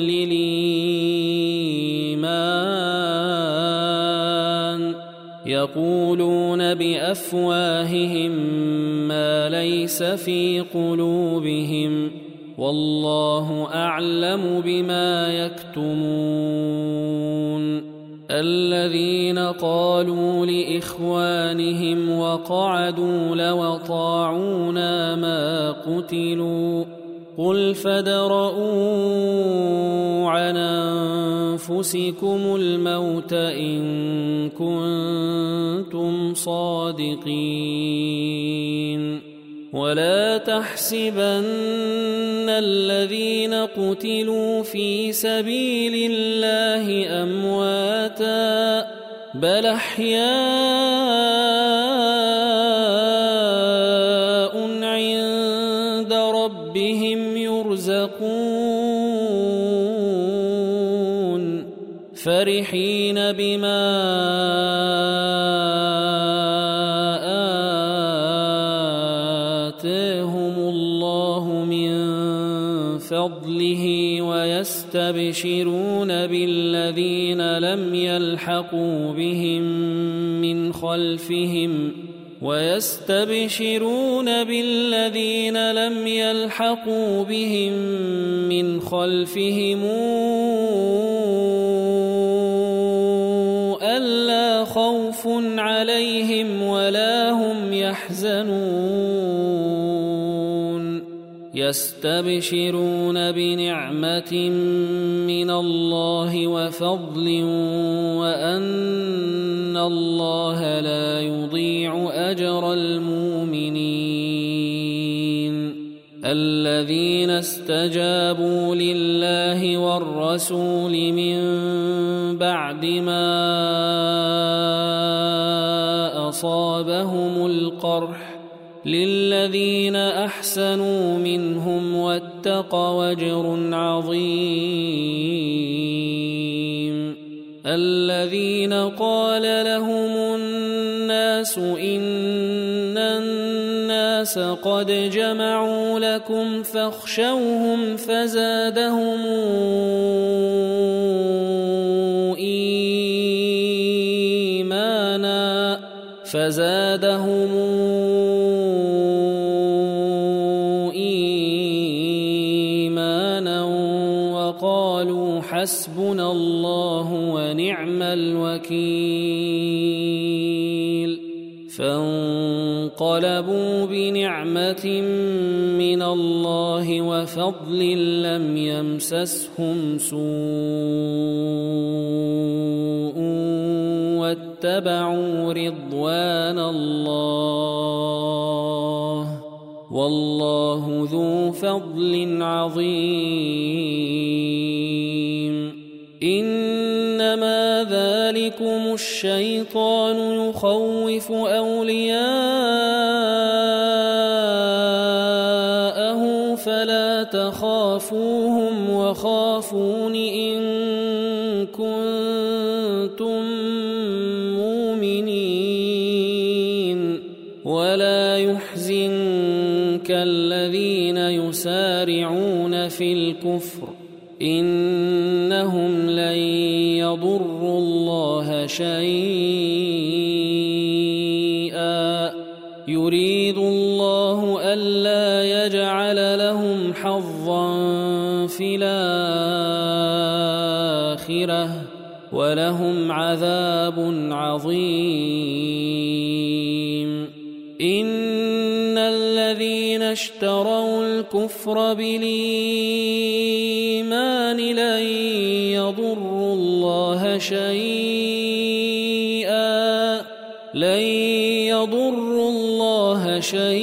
للإيمان يقولون بأفواههم ما ليس في قلوبهم والله أعلم بما يكتمون الذين قالوا لإخوانهم وقعدوا لو أطاعونا ما قتلوا قل فادرءوا عن أنفسكم الموت إن كنتم صادقين ولا تحسبن الذين قتلوا في سبيل الله أمواتا بل أحياء عند ربهم يرزقون فرحين بما فضله ويستبشرون بالذين لم يلحقوا بهم من خلفهم ويستبشرون بالذين لم يلحقوا بهم من خلفهم ألا خوف عليهم ولا هم يحزنون يستبشرون بنعمة من الله وفضل وأن الله لا يضيع أجر المؤمنين الذين استجابوا لله والرسول من بعد ما أصابهم القرح للذين أحسنوا منهم واتقوا أجر عظيم الذين قال لهم الناس إن الناس قد جمعوا لكم فاخشوهم فزادهم إيمانا فزادهم إيمانا وقالوا حسبنا الله ونعم الوكيل فانقلبوا بنعمة من الله وفضل لم يمسسهم سوء واتبعوا رضوان الله والله ذو فضل عظيم إنما ذلكم الشيطان يخوف أولياءه فلا تخافوهم وخافون إن كنتم مؤمنين ولا يحزنك الذين يسارعون في الكفر إنهم لن يضروا الله شيئا يريد الله ألا يجعل لهم حظا في الآخرة ولهم عذاب عظيم إن الذين اشتروا الكفر بالإيمان لن يضروا الله شيئا لن يضروا الله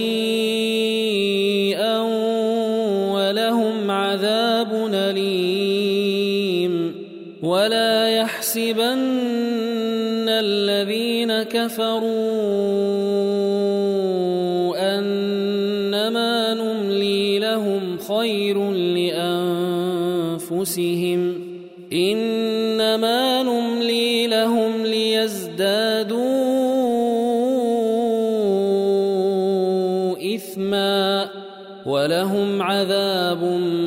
شيئا ولهم عذاب أليم ولا يحسبن الذين كفروا أنما نملي لهم خير لأنفسهم إنما نملي لهم ليزدادوا أليما ولهم عذاب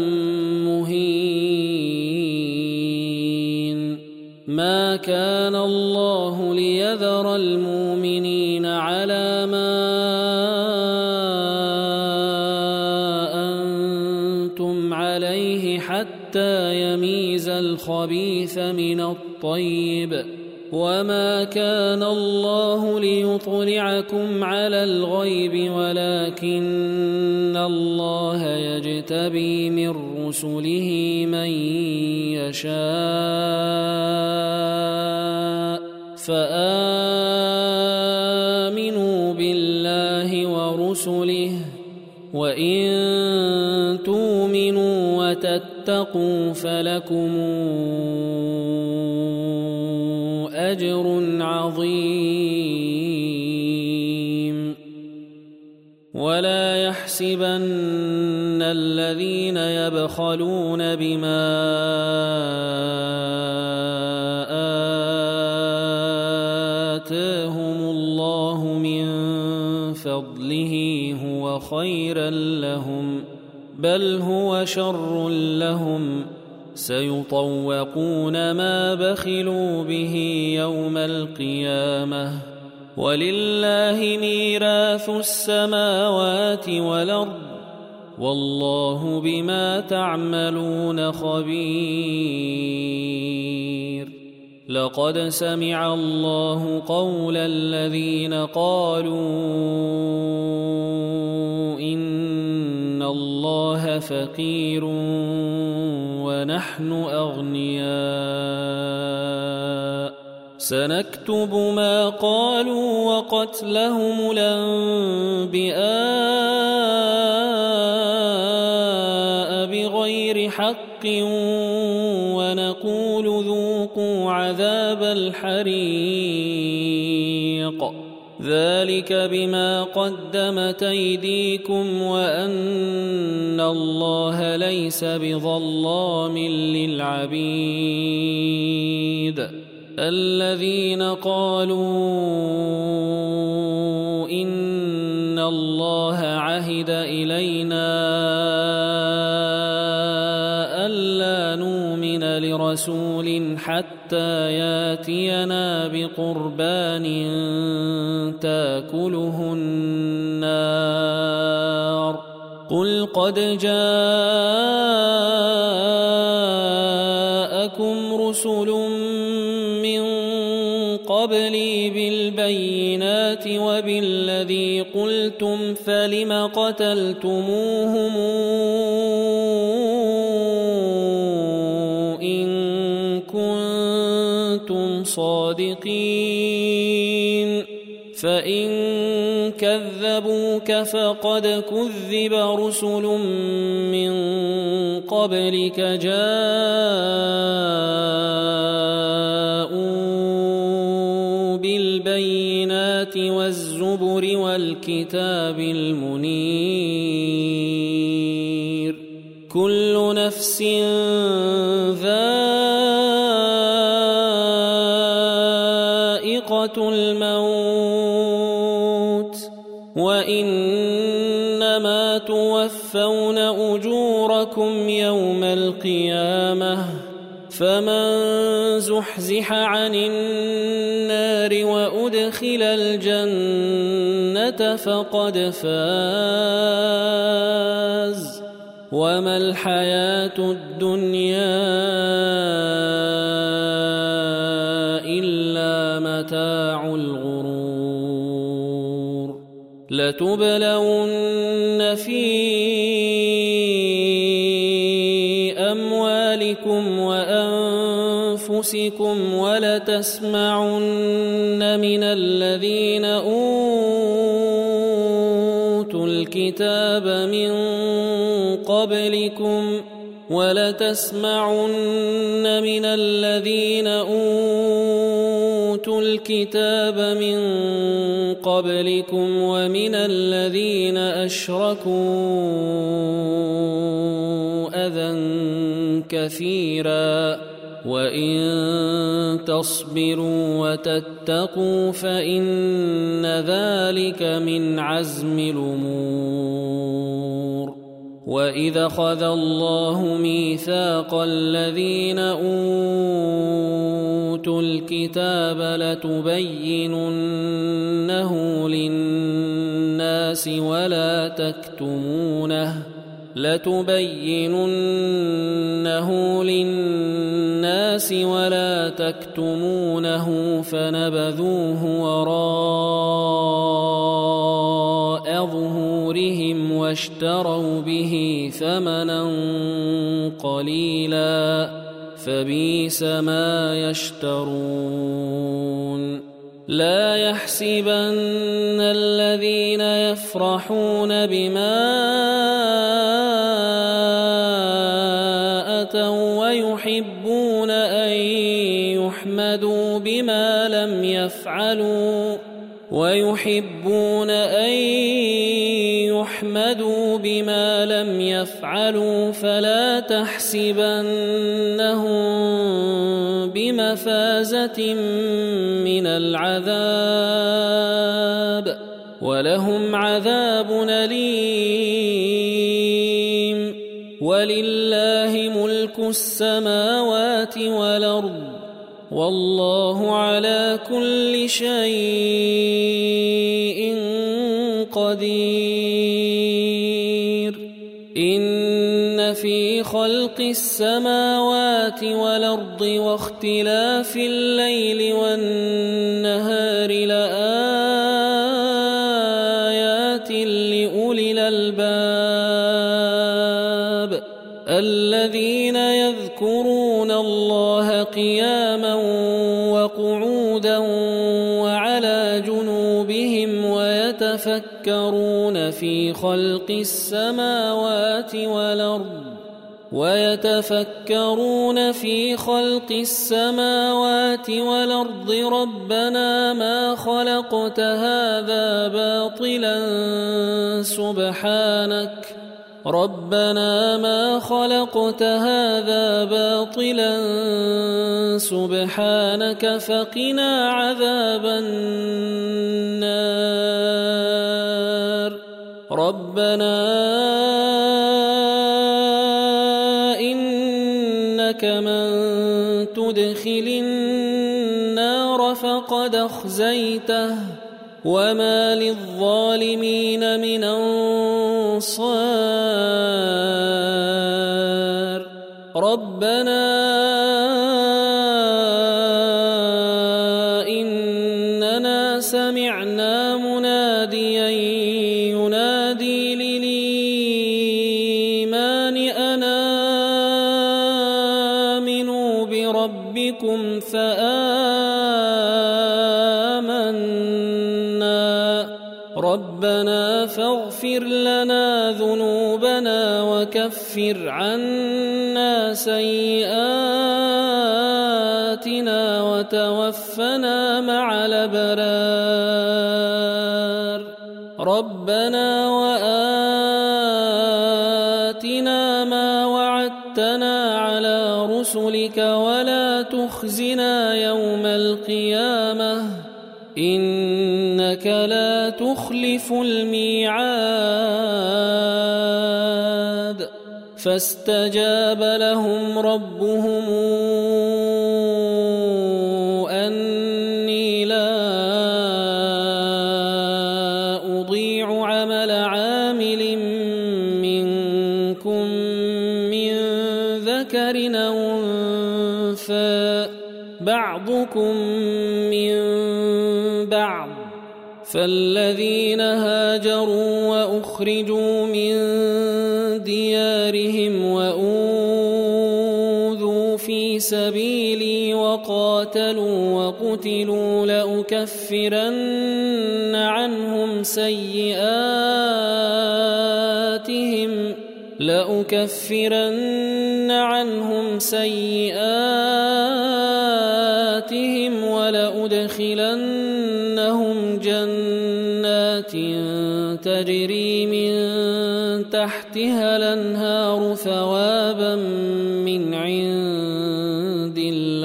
مهين. ما كان الله ليذر المؤمنين على ما أنتم عليه حتى يميز الخبيث من الطيب، وما كان الله ليطلعكم على الغيب ولكن الله يجتبي من رسله من يشاء، فآمنوا بالله ورسله، وإن تؤمنوا وتتقوا فلكم أجر عظيم. ولا يحسبن الذين يبخلون بما آتاهم الله من فضله هو خيرا لهم، بل هو شر لهم، سيطوقون ما بخلوا به يوم القيامة، ولله ميراث السماوات والأرض، والله بما تعملون خبير. لقد سمع الله قول الذين قالوا إن الله فقير ونحن أغنياء، سنكتب ما قالوا وقتلهم الأنبياء بغير حق، ونقول ذوقوا عذاب الحريق، ذلك بما قدمت أيديكم وأن الله ليس بظلام للعبيد. الذين قالوا إن الله عهد إلينا ألا نؤمن لرسول حتى ياتينا بقربان تاكله النار، قل قد جاءكم رسل من قبلي بالبينات وبالذي قلتم فلم قتلتموهم إن كنتم صادقين، فإن كذبوك فقد كذب رسل من قبلك جاءوا بالبينات والزبر والكتاب المنير، كل نفس ذائقة الموت، وإنما توفون أجوركم يوم القيامة، فمن زحزح عن النار وأدخل الجنة فقد فاز، وما الحياة الدنيا إلا متاع الغرور. لتبلون في أموالكم وأنفسكم ولتسمعن من الذين أوتوا الكتاب من قبلكم ولتسمعن من الذين أوتوا الكتاب من قبلكم ومن الذين أشركوا أذى كثيرا، وإن تصبروا وتتقوا فإن ذلك من عزم الأمور. وإذا أخذ الله ميثاق الذين أوتوا الكتاب لتبيننه للناس ولا تكتمونه لتبيننه للناس ولا تكتمونه فنبذوه وراء ظهورهم واشتروا به ثمنا قليلا فبئس ما يشترون لا يحسبن الذين يفرحون بما أتوا ويحبون أن يحمدوا بما لم يفعلوا ويحبون أن يحمدوا بما لم يفعلوا فلا تحسبنهم بمفازة من العذاب ولهم عذاب أليم ولله ملك السماوات والأرض والله على كل شيء قدير إن في خلق السماوات والأرض واختلاف الليل والنهار لآيات لأولي الألباب الذين يذكرون الله قياما وقعودا وعلى جنوبهم ويتفكرون في خلق السماوات والأرض ويتفكرون في خلق السماوات والأرض ربنا ما خلقت هذا باطلا سبحانك ربنا ما خلقت هذا باطلا سبحانك فقنا عذاب النار ربنا إنك من تدخل النار فقد أخزيته وما للظالمين من أنصار ربنا إننا سمعنا مناديا ينادي للإيمان أن آمنوا بربكم فآمنا ربنا فاغفر لنا ذنوبنا وكفر عنا سيئاتنا وتوفنا مع الأبرار ربنا وآتنا ما وعدتنا على رسلك ولا تخزنا يوم القيامة إنك لا تخلف الميعاد فاستجاب لهم ربهم أني لا أضيع عمل عامل منكم من ذكر أو أنثى بعضكم من بعض فالذين هاجروا وأخرجوا من ديارهم وأوذوا في سبيلي وقاتلوا وقتلوا لأكفرن عنهم سيئاتهم لأكفرن عنهم سيئاتهم ولأدخلنهم جنات تجري من تحتها الأنهار ثوابا من عند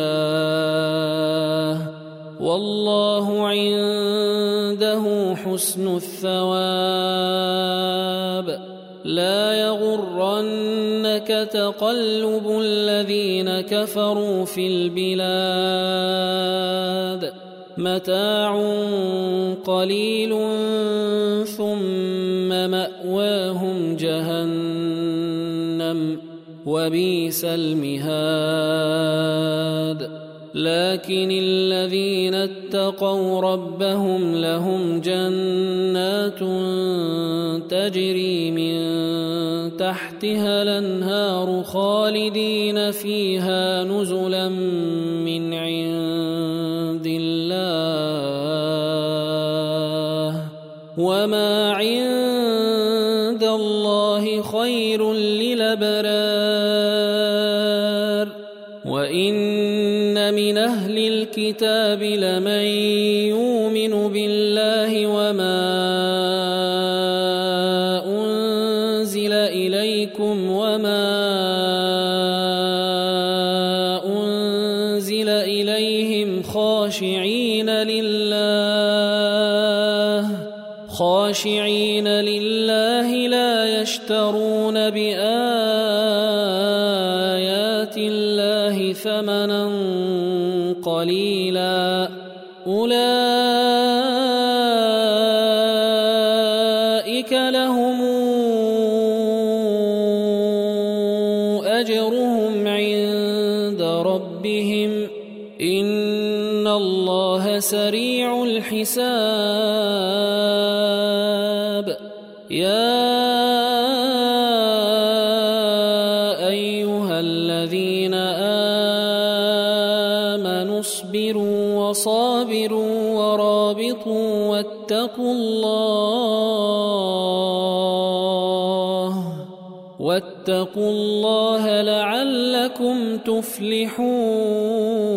الله والله عنده حسن الثواب لا يغرنك تقلب الذين كفروا في البلاد متاع قليل ثم مأواهم جهنم وبئس المهاد لكن الذين اتقوا ربهم لهم جنات تجري من تحتها الأنهار خالدين فيها نزلا من عند الله وما عند الله خير للأبرار وإن من أهل الكتاب لمن يؤمن بالله وما أنزل إليكم وما أنزل إليهم خاشعين لله خاشعين لله لا يشترون بآيات الله ثمنا قليلا أولئك لهم أجرهم عند ربهم إن الله سريع الحساب يا أيها الذين آمنوا اصبروا وصابروا ورابطوا واتقوا الله واتقوا الله لعلكم تفلحون